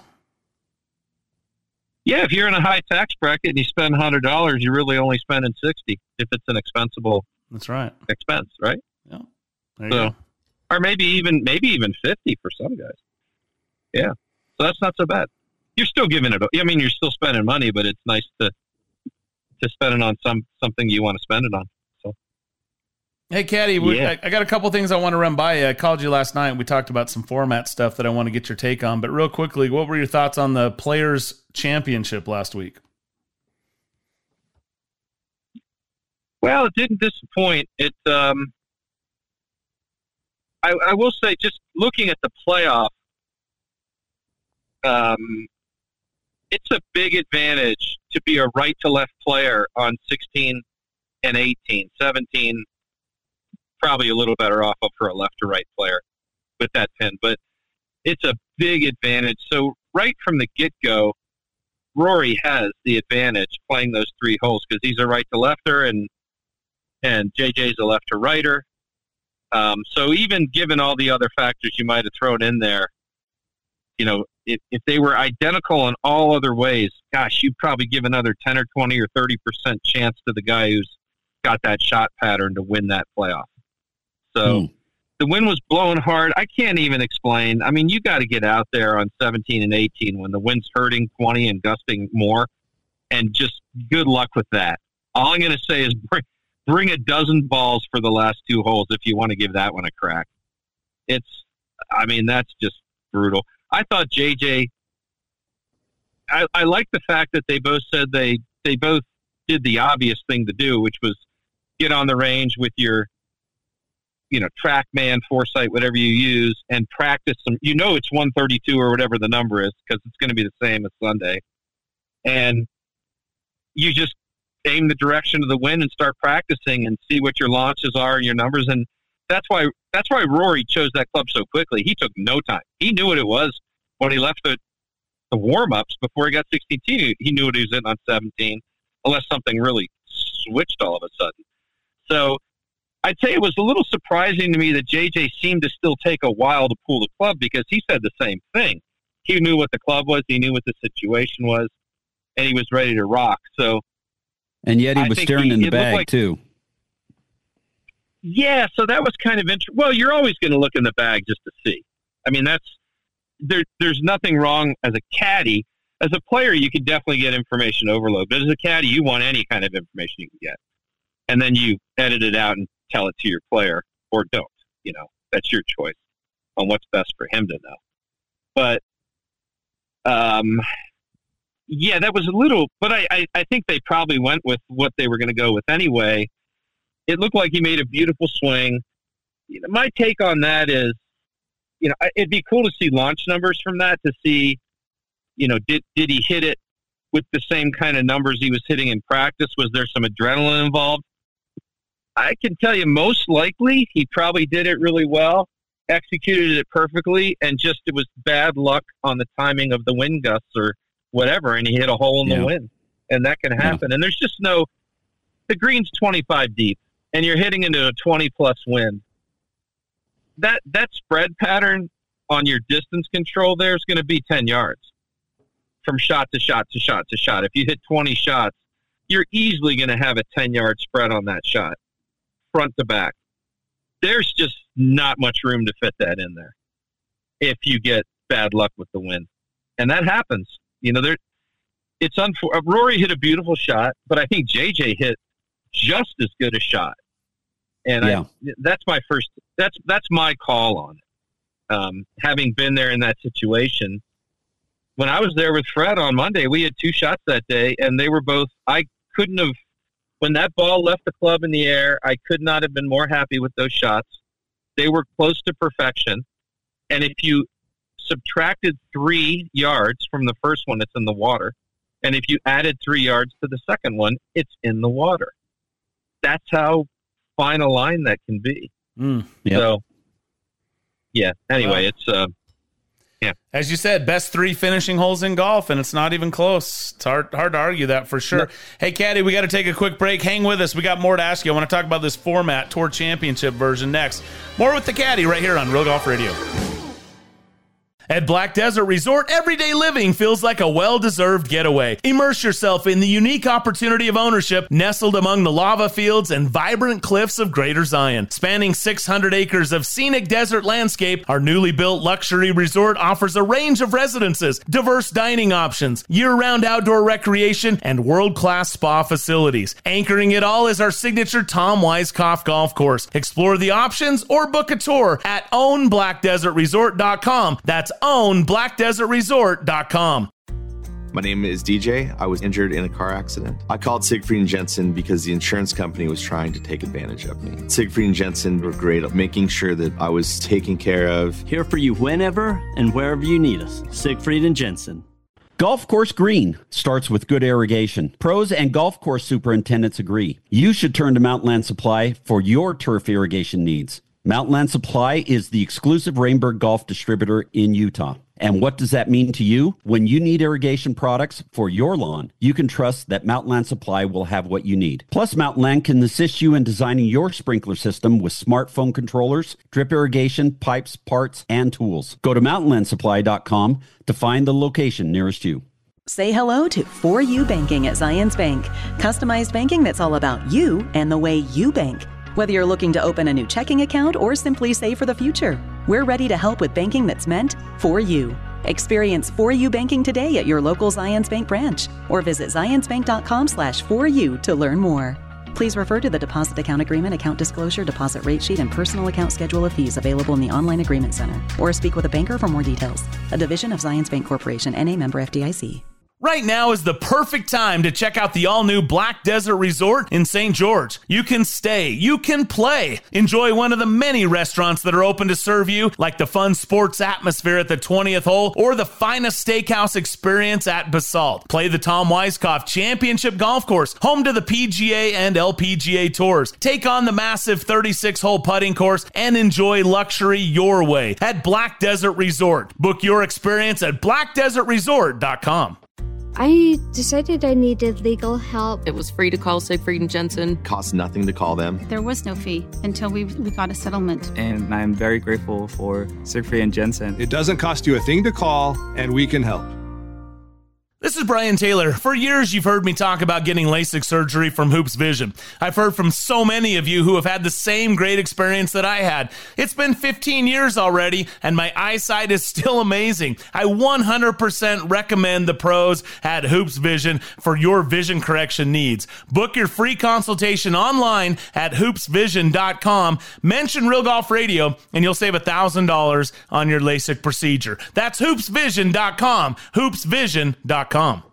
Yeah, if you're in a high tax bracket and you spend $100, you're really only spending $60 if it's an expensible. That's right. Expense, right? Yeah. There you go. Or maybe even 50 for some guys. Yeah. So that's not so bad. You're still giving it. I mean, you're still spending money, but it's nice to spend it on something you want to spend it on. So. Hey, Caddy, I got a couple things I want to run by you. I called you last night and we talked about some format stuff that I want to get your take on. But real quickly, what were your thoughts on the Players' Championship last week? Well, it didn't disappoint. It. I will say, just looking at the playoff, it's a big advantage to be a right-to-left player on 16 and 18. 17, probably a little better off for a left-to-right player with that pin. But it's a big advantage. So right from the get-go, Rory has the advantage playing those 3 holes because he's a right-to-lefter and JJ's a left-to-righter. So even given all the other factors you might have thrown in there, if they were identical in all other ways, gosh, you'd probably give another 10 or 20 or 30% chance to the guy who's got that shot pattern to win that playoff. So the wind was blowing hard. I can't even explain. I mean, you got to get out there on 17 and 18 when the wind's hurting 20 and gusting more, and just good luck with that. All I'm going to say is bring a dozen balls for the last 2 holes if you want to give that one a crack. That's just brutal. I thought JJ, I like the fact that they both said they both did the obvious thing to do, which was get on the range with your, TrackMan, Foresight, whatever you use, and practice some. It's 132 or whatever the number is because it's going to be the same as Sunday. And you just aim the direction of the wind and start practicing and see what your launches are and your numbers. And that's why Rory chose that club so quickly. He took no time. He knew what it was when he left the warm-ups before he got 16. He knew what he was in on 17, unless something really switched all of a sudden. So I'd say it was a little surprising to me that JJ seemed to still take a while to pull the club because he said the same thing. He knew what the club was. He knew what the situation was, and he was ready to rock. So, and yet he was staring in the bag, too. Yeah, so that was kind of interesting. Well, you're always going to look in the bag just to see. I mean, there's nothing wrong as a caddy. As a player, you can definitely get information overload. But as a caddy, you want any kind of information you can get. And then you edit it out and tell it to your player, or don't. That's your choice on what's best for him to know. But, yeah, that was a little, but I think they probably went with what they were going to go with anyway. It looked like he made a beautiful swing. My take on that is, it'd be cool to see launch numbers from that to see, did he hit it with the same kind of numbers he was hitting in practice? Was there some adrenaline involved? I can tell you most likely he probably did it really well, executed it perfectly, and just it was bad luck on the timing of the wind gusts or whatever, and he hit a hole in the wind. And that can happen. And there's just the green's 25 deep, and you're hitting into a 20-plus wind. That spread pattern on your distance control there is going to be 10 yards from shot to shot to shot to shot. If you hit 20 shots, you're easily going to have a 10-yard spread on that shot, front to back. There's just not much room to fit that in there if you get bad luck with the wind. And that happens. Rory hit a beautiful shot, but I think JJ hit just as good a shot. And that's my call on it. Having been there in that situation, when I was there with Fred on Monday, we had 2 shots that day, and they were both, when that ball left the club in the air, I could not have been more happy with those shots. They were close to perfection. And if you subtracted 3 yards from the first one, it's in the water. And if you added 3 yards to the second one, it's in the water. That's how fine a line that can be. Yep. So, yeah. Anyway, it's yeah. As you said, best 3 finishing holes in golf, and it's not even close. It's hard to argue that for sure. Yep. Hey, Caddy, we got to take a quick break. Hang with us. We got more to ask you. I want to talk about this format Tour Championship version next. More with the Caddy right here on Real Golf Radio. At Black Desert Resort, everyday living feels like a well-deserved getaway. Immerse yourself in the unique opportunity of ownership nestled among the lava fields and vibrant cliffs of Greater Zion. Spanning 600 acres of scenic desert landscape, our newly built luxury resort offers a range of residences, diverse dining options, year-round outdoor recreation, and world-class spa facilities. Anchoring it all is our signature Tom Weiskopf golf course. Explore the options or book a tour at ownblackdesertresort.com. That's ownblackdesertresort.com. My name is DJ. I was injured in a car accident. I called Siegfried and Jensen because the insurance company was trying to take advantage of me. Siegfried and Jensen were great at making sure that I was taken care of. Here for you whenever and wherever you need us. Siegfried and Jensen. Golf course green starts with good irrigation. Pros and golf course superintendents agree. You should turn to Mountainland Supply for your turf irrigation needs. Mountainland Supply is the exclusive Rainbird Golf distributor in Utah. And what does that mean to you? When you need irrigation products for your lawn, you can trust that Mountainland Supply will have what you need. Plus, Mountainland can assist you in designing your sprinkler system with smartphone controllers, drip irrigation, pipes, parts, and tools. Go to mountainlandsupply.com to find the location nearest you. Say hello to For You Banking at Zions Bank. Customized banking that's all about you and the way you bank. Whether you're looking to open a new checking account or simply save for the future, we're ready to help with banking that's meant for you. Experience For You Banking today at your local Zions Bank branch or visit zionsbank.com/4u to learn more. Please refer to the deposit account agreement, account disclosure, deposit rate sheet, and personal account schedule of fees available in the online agreement center, or speak with a banker for more details. A division of Zions Bank Corporation, N.A. member FDIC. Right now is the perfect time to check out the all-new Black Desert Resort in St. George. You can stay, you can play, enjoy one of the many restaurants that are open to serve you, like the fun sports atmosphere at the 20th hole or the finest steakhouse experience at Basalt. Play the Tom Weiskopf Championship Golf Course, home to the PGA and LPGA Tours. Take on the massive 36-hole putting course and enjoy luxury your way at Black Desert Resort. Book your experience at blackdesertresort.com. I decided I needed legal help. It was free to call Siegfried and Jensen. Cost nothing to call them. There was no fee until we got a settlement. And I'm very grateful for Siegfried and Jensen. It doesn't cost you a thing to call, and we can help. This is Brian Taylor. For years, you've heard me talk about getting LASIK surgery from Hoops Vision. I've heard from so many of you who have had the same great experience that I had. It's been 15 years already, and my eyesight is still amazing. I 100% recommend the pros at Hoops Vision for your vision correction needs. Book your free consultation online at hoopsvision.com. Mention Real Golf Radio, and you'll save $1,000 on your LASIK procedure. That's hoopsvision.com, hoopsvision.com.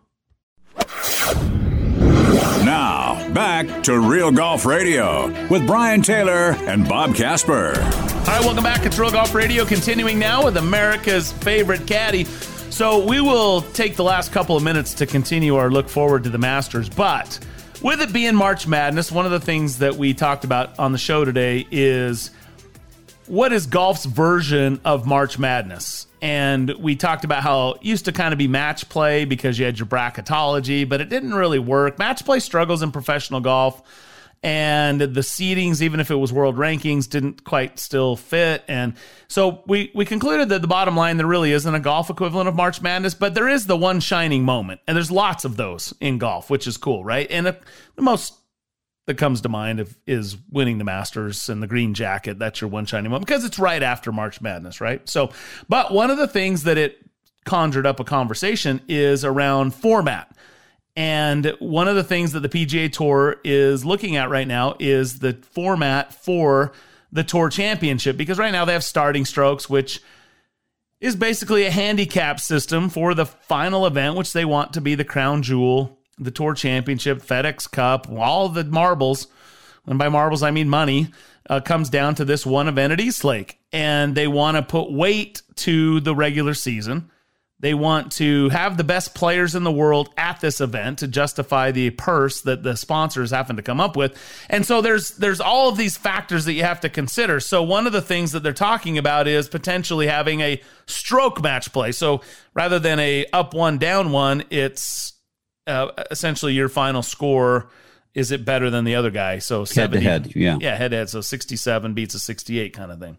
Now, back to Real Golf Radio with Brian Taylor and Bob Casper. All right, welcome back. It's Real Golf Radio, continuing now with America's favorite caddy. So we will take the last couple of minutes to continue our look forward to the Masters, but with it being March Madness, one of the things that we talked about on the show today is what is golf's version of March Madness? And we talked about how it used to kind of be match play because you had your bracketology, but it didn't really work. Match play struggles in professional golf, and the seedings, even if it was world rankings, didn't quite still fit. And so we concluded that the bottom line, there really isn't a golf equivalent of March Madness, but there is the one shining moment. And there's lots of those in golf, which is cool, right? And the most that comes to mind is winning the Masters and the green jacket. That's your one shining moment because it's right after March Madness, right? So, but one of the things that it conjured up a conversation is around format. And one of the things that the PGA Tour is looking at right now is the format for the Tour Championship, because right now they have starting strokes, which is basically a handicap system for the final event, which they want to be the crown jewel, the Tour Championship, FedEx Cup, all the marbles. And by marbles, I mean money. Comes down to this one event at Eastlake. And they want to put weight to the regular season. They want to have the best players in the world at this event to justify the purse that the sponsors happen to come up with. And so there's all of these factors that you have to consider. So one of the things that they're talking about is potentially having a stroke match play. So rather than a up one, down one, it's essentially your final score. Is it better than the other guy? So 70, head-to-head, yeah. Yeah, head-to-head. So 67 beats a 68 kind of thing.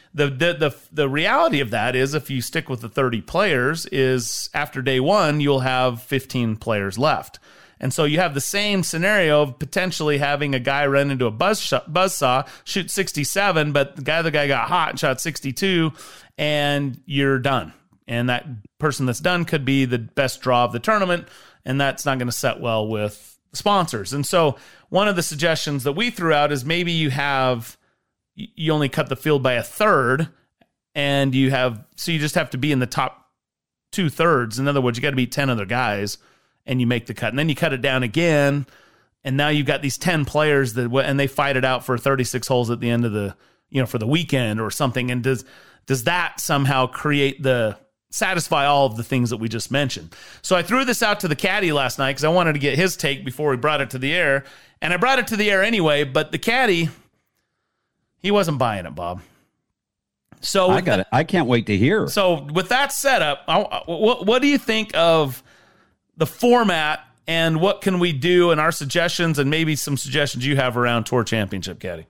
The reality of that is, if you stick with the 30 players, is after day one, you'll have 15 players left. And so you have the same scenario of potentially having a guy run into a buzzsaw, shoot 67, but the guy got hot and shot 62, and you're done. And that person that's done could be the best draw of the tournament, and that's not going to set well with sponsors. And so one of the suggestions that we threw out is maybe you only cut the field by a third, and you just have to be in the top 2/3. In other words, you got to beat 10 other guys, and you make the cut. And then you cut it down again, and now you've got these 10 players and they fight it out for 36 holes at the end of for the weekend or something. And does that somehow satisfy all of the things that we just mentioned? So I threw this out to the caddy last night because I wanted to get his take before we brought it to the air, and I brought it to the air anyway. But the caddy, he wasn't buying it, Bob. So I got it. I can't wait to hear. So with that setup, what do you think of the format, and what can we do, and our suggestions, and maybe some suggestions you have around Tour Championship, caddy?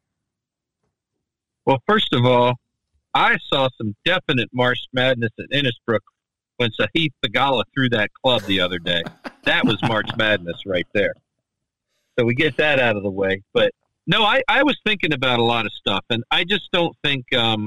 Well, first of all, I saw some definite March Madness at Innisbrook when Sahith Theegala threw that club the other day. That was March Madness right there. So we get that out of the way. But no, I was thinking about a lot of stuff, and I just don't think I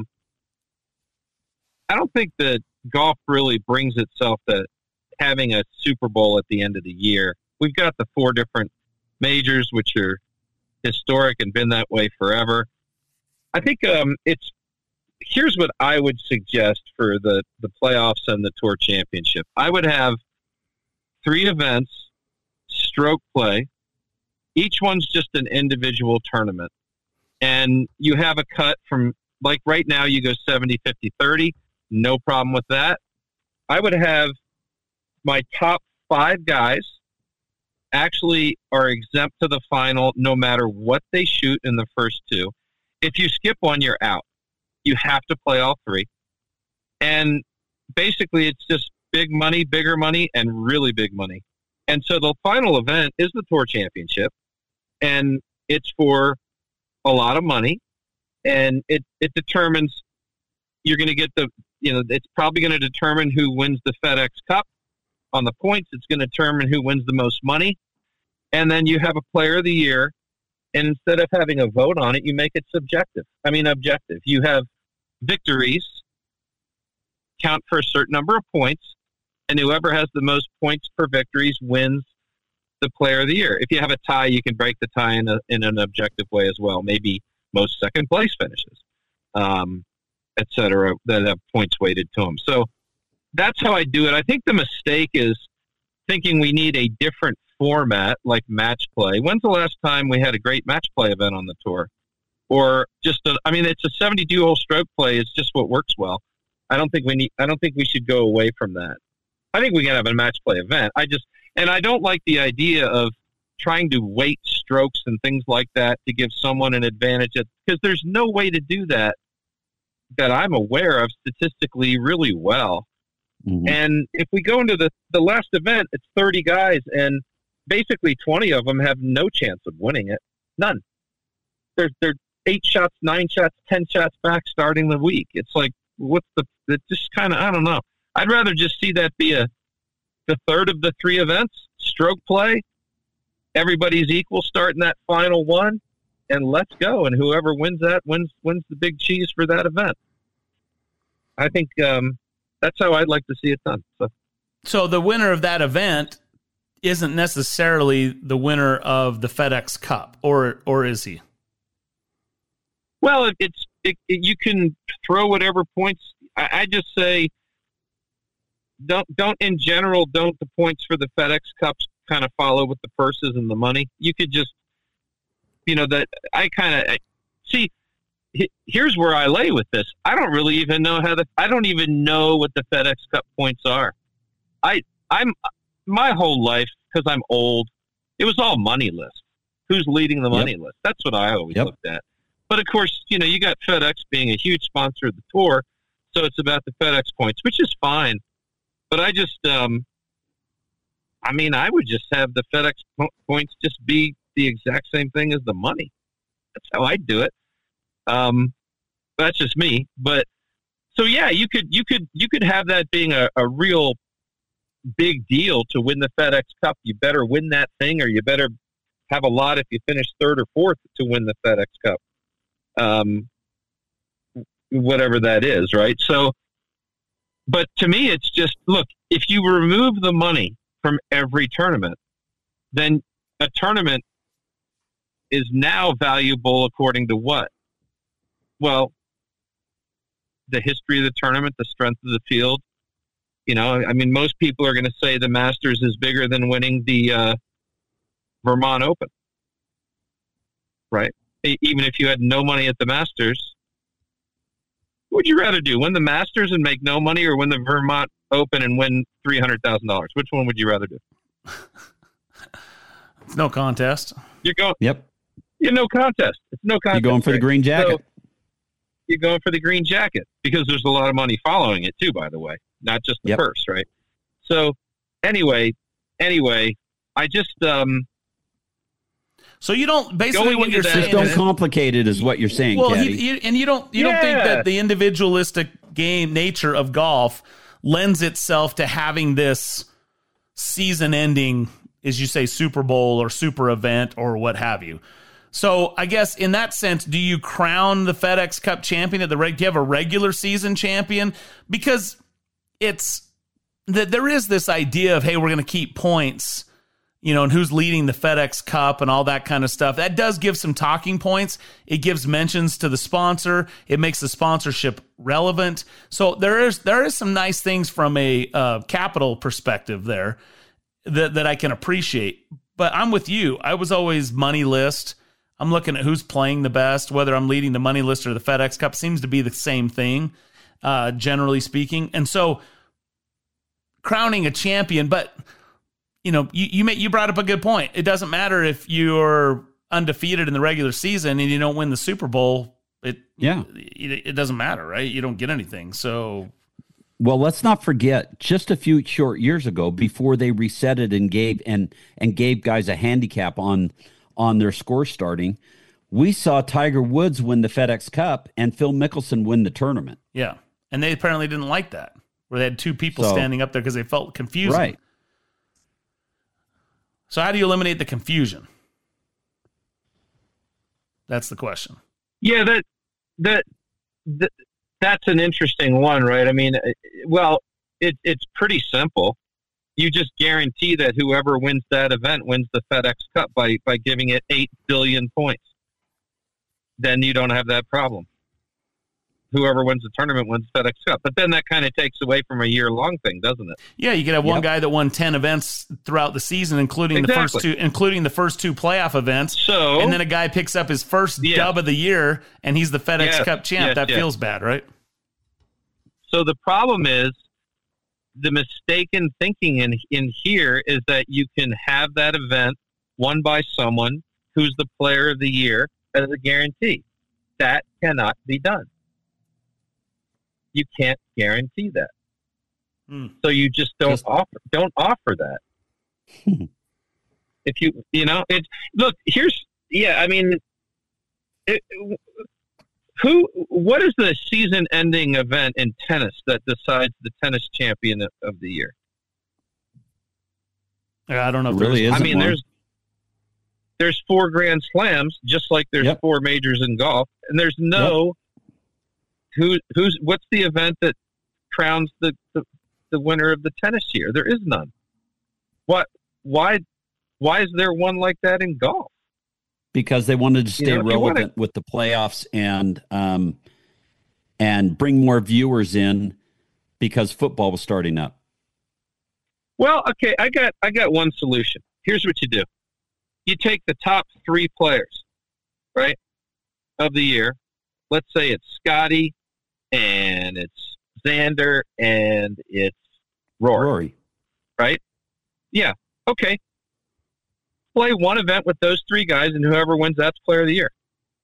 don't think that golf really brings itself to having a Super Bowl at the end of the year. We've got the 4 different majors, which are historic and been that way forever. I think here's what I would suggest for the playoffs and the Tour Championship. I would have 3 events, stroke play. Each one's just an individual tournament. And you have a cut from, like right now, you go 70, 50, 30. No problem with that. I would have my top 5 guys actually are exempt to the final no matter what they shoot in the first 2. If you skip one, you're out. You have to play all 3. And basically it's just big money, bigger money, and really big money. And so the final event is the Tour Championship, and it's for a lot of money, and it determines you're going to get it's probably going to determine who wins the FedEx Cup. On the points, it's going to determine who wins the most money. And then you have a player of the year, and instead of having a vote on it, you make it objective. You have victories count for a certain number of points, and whoever has the most points per victories wins the player of the year. If you have a tie, you can break the tie in an objective way as well. Maybe most second place finishes, et cetera, that have points weighted to them. So that's how I do it. I think the mistake is thinking we need a different format like match play. When's the last time we had a great match play event on the tour? Or just it's a 72-hole stroke play. It's just what works well. I don't think we should go away from that. I think we can have a match play event. I don't like the idea of trying to weight strokes and things like that to give someone an advantage, because there's no way to do that I'm aware of statistically really well. Mm-hmm. And if we go into the last event, it's 30 guys, and basically 20 of them have no chance of winning it. None. They're 8 shots, 9 shots, 10 shots back starting the week. It's like, it's just kind of, I don't know. I'd rather just see that be the third of the 3 events, stroke play. Everybody's equal starting that final one, and let's go. And whoever wins that wins the big cheese for that event. I think that's how I'd like to see it done. So the winner of that event isn't necessarily the winner of the FedEx Cup, or is he? Well, you can throw whatever points. I just say don't in general, don't the points for the FedEx Cups kind of follow with the purses and the money? You could just, that I kind of see. Here's where I lay with this. I don't really even know I don't even know what the FedEx Cup points are. I'm my whole life, because I'm old, it was all money list. Who's leading the money list? That's what I always looked at. But of course, you got FedEx being a huge sponsor of the tour, so it's about the FedEx points, which is fine. But I just, I would just have the FedEx points just be the exact same thing as the money. That's how I do it. That's just me. But so yeah, you could have that being a real big deal to win the FedEx Cup. You better win that thing, or you better have a lot if you finish third or fourth to win the FedEx Cup. Whatever that is, right? So, but to me, it's just, look, if you remove the money from every tournament, then a tournament is now valuable according to what? Well, the history of the tournament, the strength of the field. Most people are going to say the Masters is bigger than winning the Vermont Open, right? Even if you had no money at the Masters, what would you rather do? Win the Masters and make no money, or win the Vermont Open and win $300,000? Which one would you rather do? It's no contest. You're going. Yep. You're no contest. It's no contest. You're going for the green jacket. So you're going for the green jacket because there's a lot of money following it too, by the way, not just the purse, right? So anyway, I just so you don't basically what you're saying. Just don't complicate it, is what you're saying. Well, Caddy. you don't think that the individualistic game nature of golf lends itself to having this season-ending, as you say, Super Bowl or super event or what have you. So I guess in that sense, do you crown the FedEx Cup champion at do you have a regular season champion? Because it's that there is this idea of, hey, we're going to keep points, and who's leading the FedEx Cup and all that kind of stuff. That does give some talking points. It gives mentions to the sponsor. It makes the sponsorship relevant. So there is some nice things from a capital perspective there that I can appreciate. But I'm with you. I was always money list. I'm looking at who's playing the best, whether I'm leading the money list or the FedEx Cup seems to be the same thing, generally speaking. And so crowning a champion, but you brought up a good point. It doesn't matter if you're undefeated in the regular season and you don't win the Super Bowl. It doesn't matter, right? You don't get anything. So, well, let's not forget, just a few short years ago, before they reset it and gave guys a handicap on their score starting, we saw Tiger Woods win the FedEx Cup and Phil Mickelson win the tournament. Yeah, and they apparently didn't like that, where they had two people standing up there because they felt confusing. Right. So how do you eliminate the confusion? That's the question. Yeah, that's an interesting one, right? It's pretty simple. You just guarantee that whoever wins that event wins the FedEx Cup by giving it 8 billion points. Then you don't have that problem. Whoever wins the tournament wins the FedEx Cup. But then that kind of takes away from a year-long thing, doesn't it? Yeah, you could have one guy that won 10 events throughout the season, including the first two playoff events. So, and then a guy picks up his first dub of the year, and he's the FedEx Cup champ. That feels bad, right? So the problem is, the mistaken thinking in here is that you can have that event won by someone who's the player of the year as a guarantee. That cannot be done. You can't guarantee that. So you just don't offer that. If look, here's, what is the season-ending event in tennis that decides the tennis champion of the year? I don't know. If really isn't. There's 4 Grand Slams, just like there's 4 majors in golf, and there's no what's the event that crowns the winner of the tennis year? There is none. Why is there one like that in golf? Because they wanted to stay relevant with the playoffs and and bring more viewers in because football was starting up? Well, okay, I got one solution. Here's what you do. You take the top 3 players, right, of the year. Let's say it's Scotty, and it's Xander, and it's Rory. Right? Yeah. Okay. Play one event with those 3 guys, and whoever wins, that's player of the year.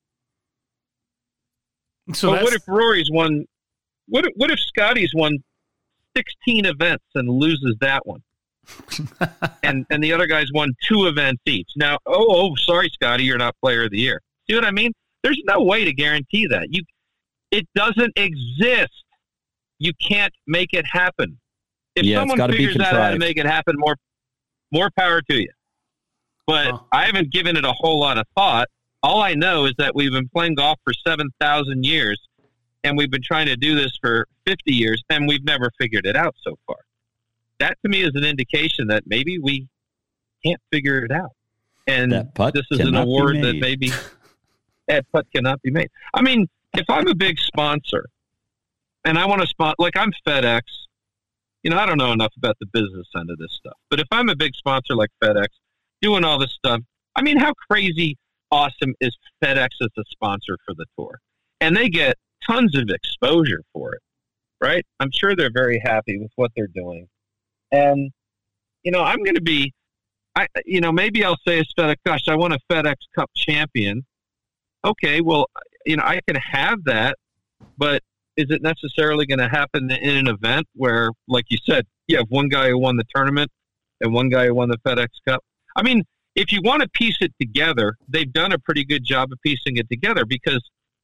So what if Rory's won? What if Scotty's won 16 events and loses that one? and the other guys won 2 events each. Now, sorry, Scotty, you're not player of the year. See what I mean? There's no way to guarantee that. It doesn't exist. You can't make it happen. If someone figures out how to make it happen, more power to you. But I haven't given it a whole lot of thought. All I know is that we've been playing golf for 7,000 years, and we've been trying to do this for 50 years, and we've never figured it out so far. That to me is an indication that maybe we can't figure it out. And this is an award that maybe that putt cannot be made. I mean, if I'm a big sponsor and I want to sponsor, like I'm FedEx, I don't know enough about the business end of this stuff, but if I'm a big sponsor like FedEx doing all this stuff, I mean, how crazy awesome is FedEx as a sponsor for the tour? And they get tons of exposure for it, right? I'm sure they're very happy with what they're doing. And, I'm going to be, maybe I'll say as FedEx, gosh, I want a FedEx Cup champion. Okay, well, I can have that, but is it necessarily going to happen in an event where, like you said, you have one guy who won the tournament and one guy who won the FedEx Cup? I mean, if you want to piece it together, they've done a pretty good job of piecing it together because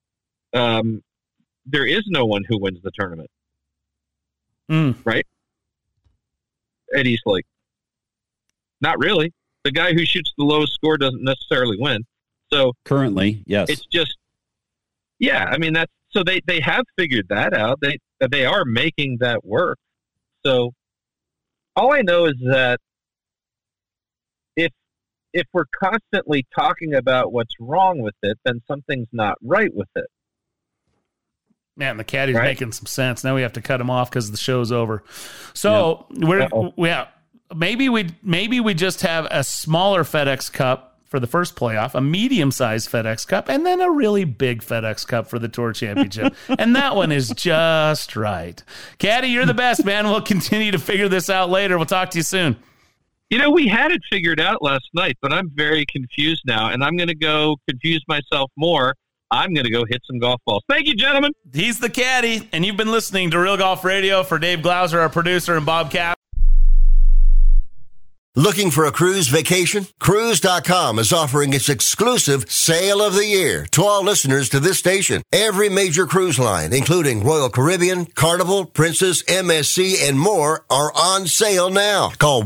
there is no one who wins the tournament. Right? At East Lake. Not really. The guy who shoots the lowest score doesn't necessarily win. So currently, yes. It's just, I mean, so they have figured that out. They are making that work. So all I know is that if we're constantly talking about what's wrong with it, then something's not right with it. Man, the caddy's making some sense. Now we have to cut him off because the show's over. So maybe we just have a smaller FedEx Cup for the first playoff, a medium-sized FedEx Cup, and then a really big FedEx Cup for the Tour Championship. And that one is just right. Caddy, you're the best, man. We'll continue to figure this out later. We'll talk to you soon. We had it figured out last night, but I'm very confused now, and I'm going to go confuse myself more. I'm going to go hit some golf balls. Thank you, gentlemen. He's the caddy, and you've been listening to Real Golf Radio for Dave Glauser, our producer, and Bob Capp. Looking for a cruise vacation? Cruise.com is offering its exclusive sale of the year to all listeners to this station. Every major cruise line, including Royal Caribbean, Carnival, Princess, MSC, and more, are on sale now. Call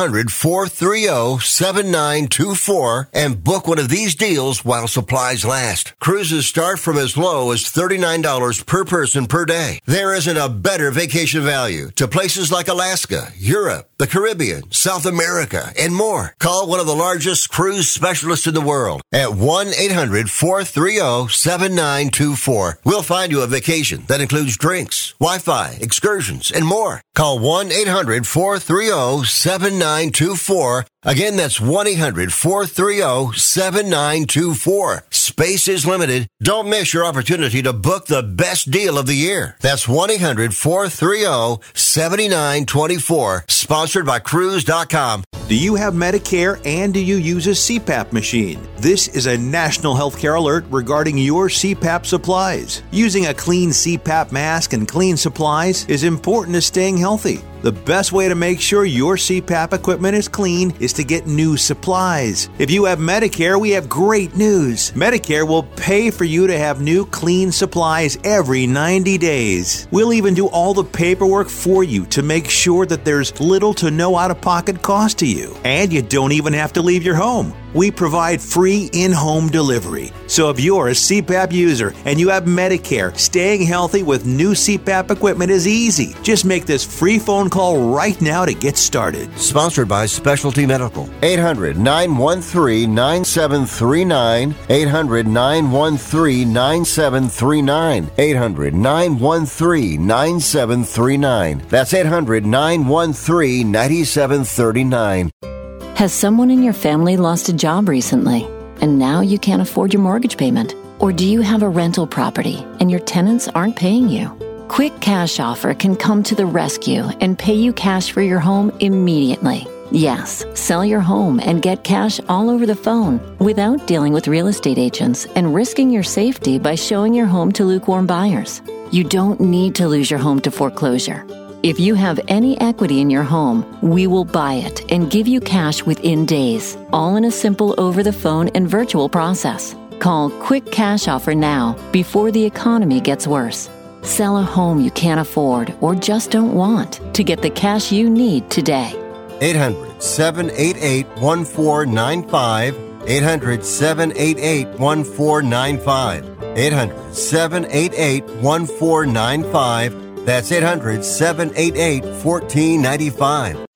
1-800-430-7924 and book one of these deals while supplies last. Cruises start from as low as $39 per person per day. There isn't a better vacation value to places like Alaska, Europe, the Caribbean, South America, and more. Call one of the largest cruise specialists in the world at 1-800-430-7924. We'll find you a vacation that includes drinks, Wi-Fi, excursions, and more. Call 1-800-430-7924. Again, that's 1-800-430-7924. Space is limited. Don't miss your opportunity to book the best deal of the year. That's 1-800-430-7924. Sponsored by Cruise.com. Do you have Medicare and do you use a CPAP machine? This is a national healthcare alert regarding your CPAP supplies. Using a clean CPAP mask and clean supplies is important to staying healthy. The best way to make sure your CPAP equipment is clean is to get new supplies. If you have Medicare, we have great news. Medicare will pay for you to have new clean supplies every 90 days. We'll even do all the paperwork for you to make sure that there's little to no out-of-pocket cost to you. And you don't even have to leave your home. We provide free in-home delivery. So if you're a CPAP user and you have Medicare, staying healthy with new CPAP equipment is easy. Just make this free phone call right now to get started. Sponsored by Specialty Medical. 800-913-9739. 800-913-9739. 800-913-9739. That's 800-913-9739. Has someone in your family lost a job recently, and now you can't afford your mortgage payment? Or do you have a rental property and your tenants aren't paying you? Quick Cash Offer can come to the rescue and pay you cash for your home immediately. Yes, sell your home and get cash all over the phone without dealing with real estate agents and risking your safety by showing your home to lukewarm buyers. You don't need to lose your home to foreclosure. If you have any equity in your home, we will buy it and give you cash within days, all in a simple over-the-phone and virtual process. Call Quick Cash Offer now before the economy gets worse. Sell a home you can't afford or just don't want to get the cash you need today. 800-788-1495. 800-788-1495. 800-788-1495. That's 800-788-1495.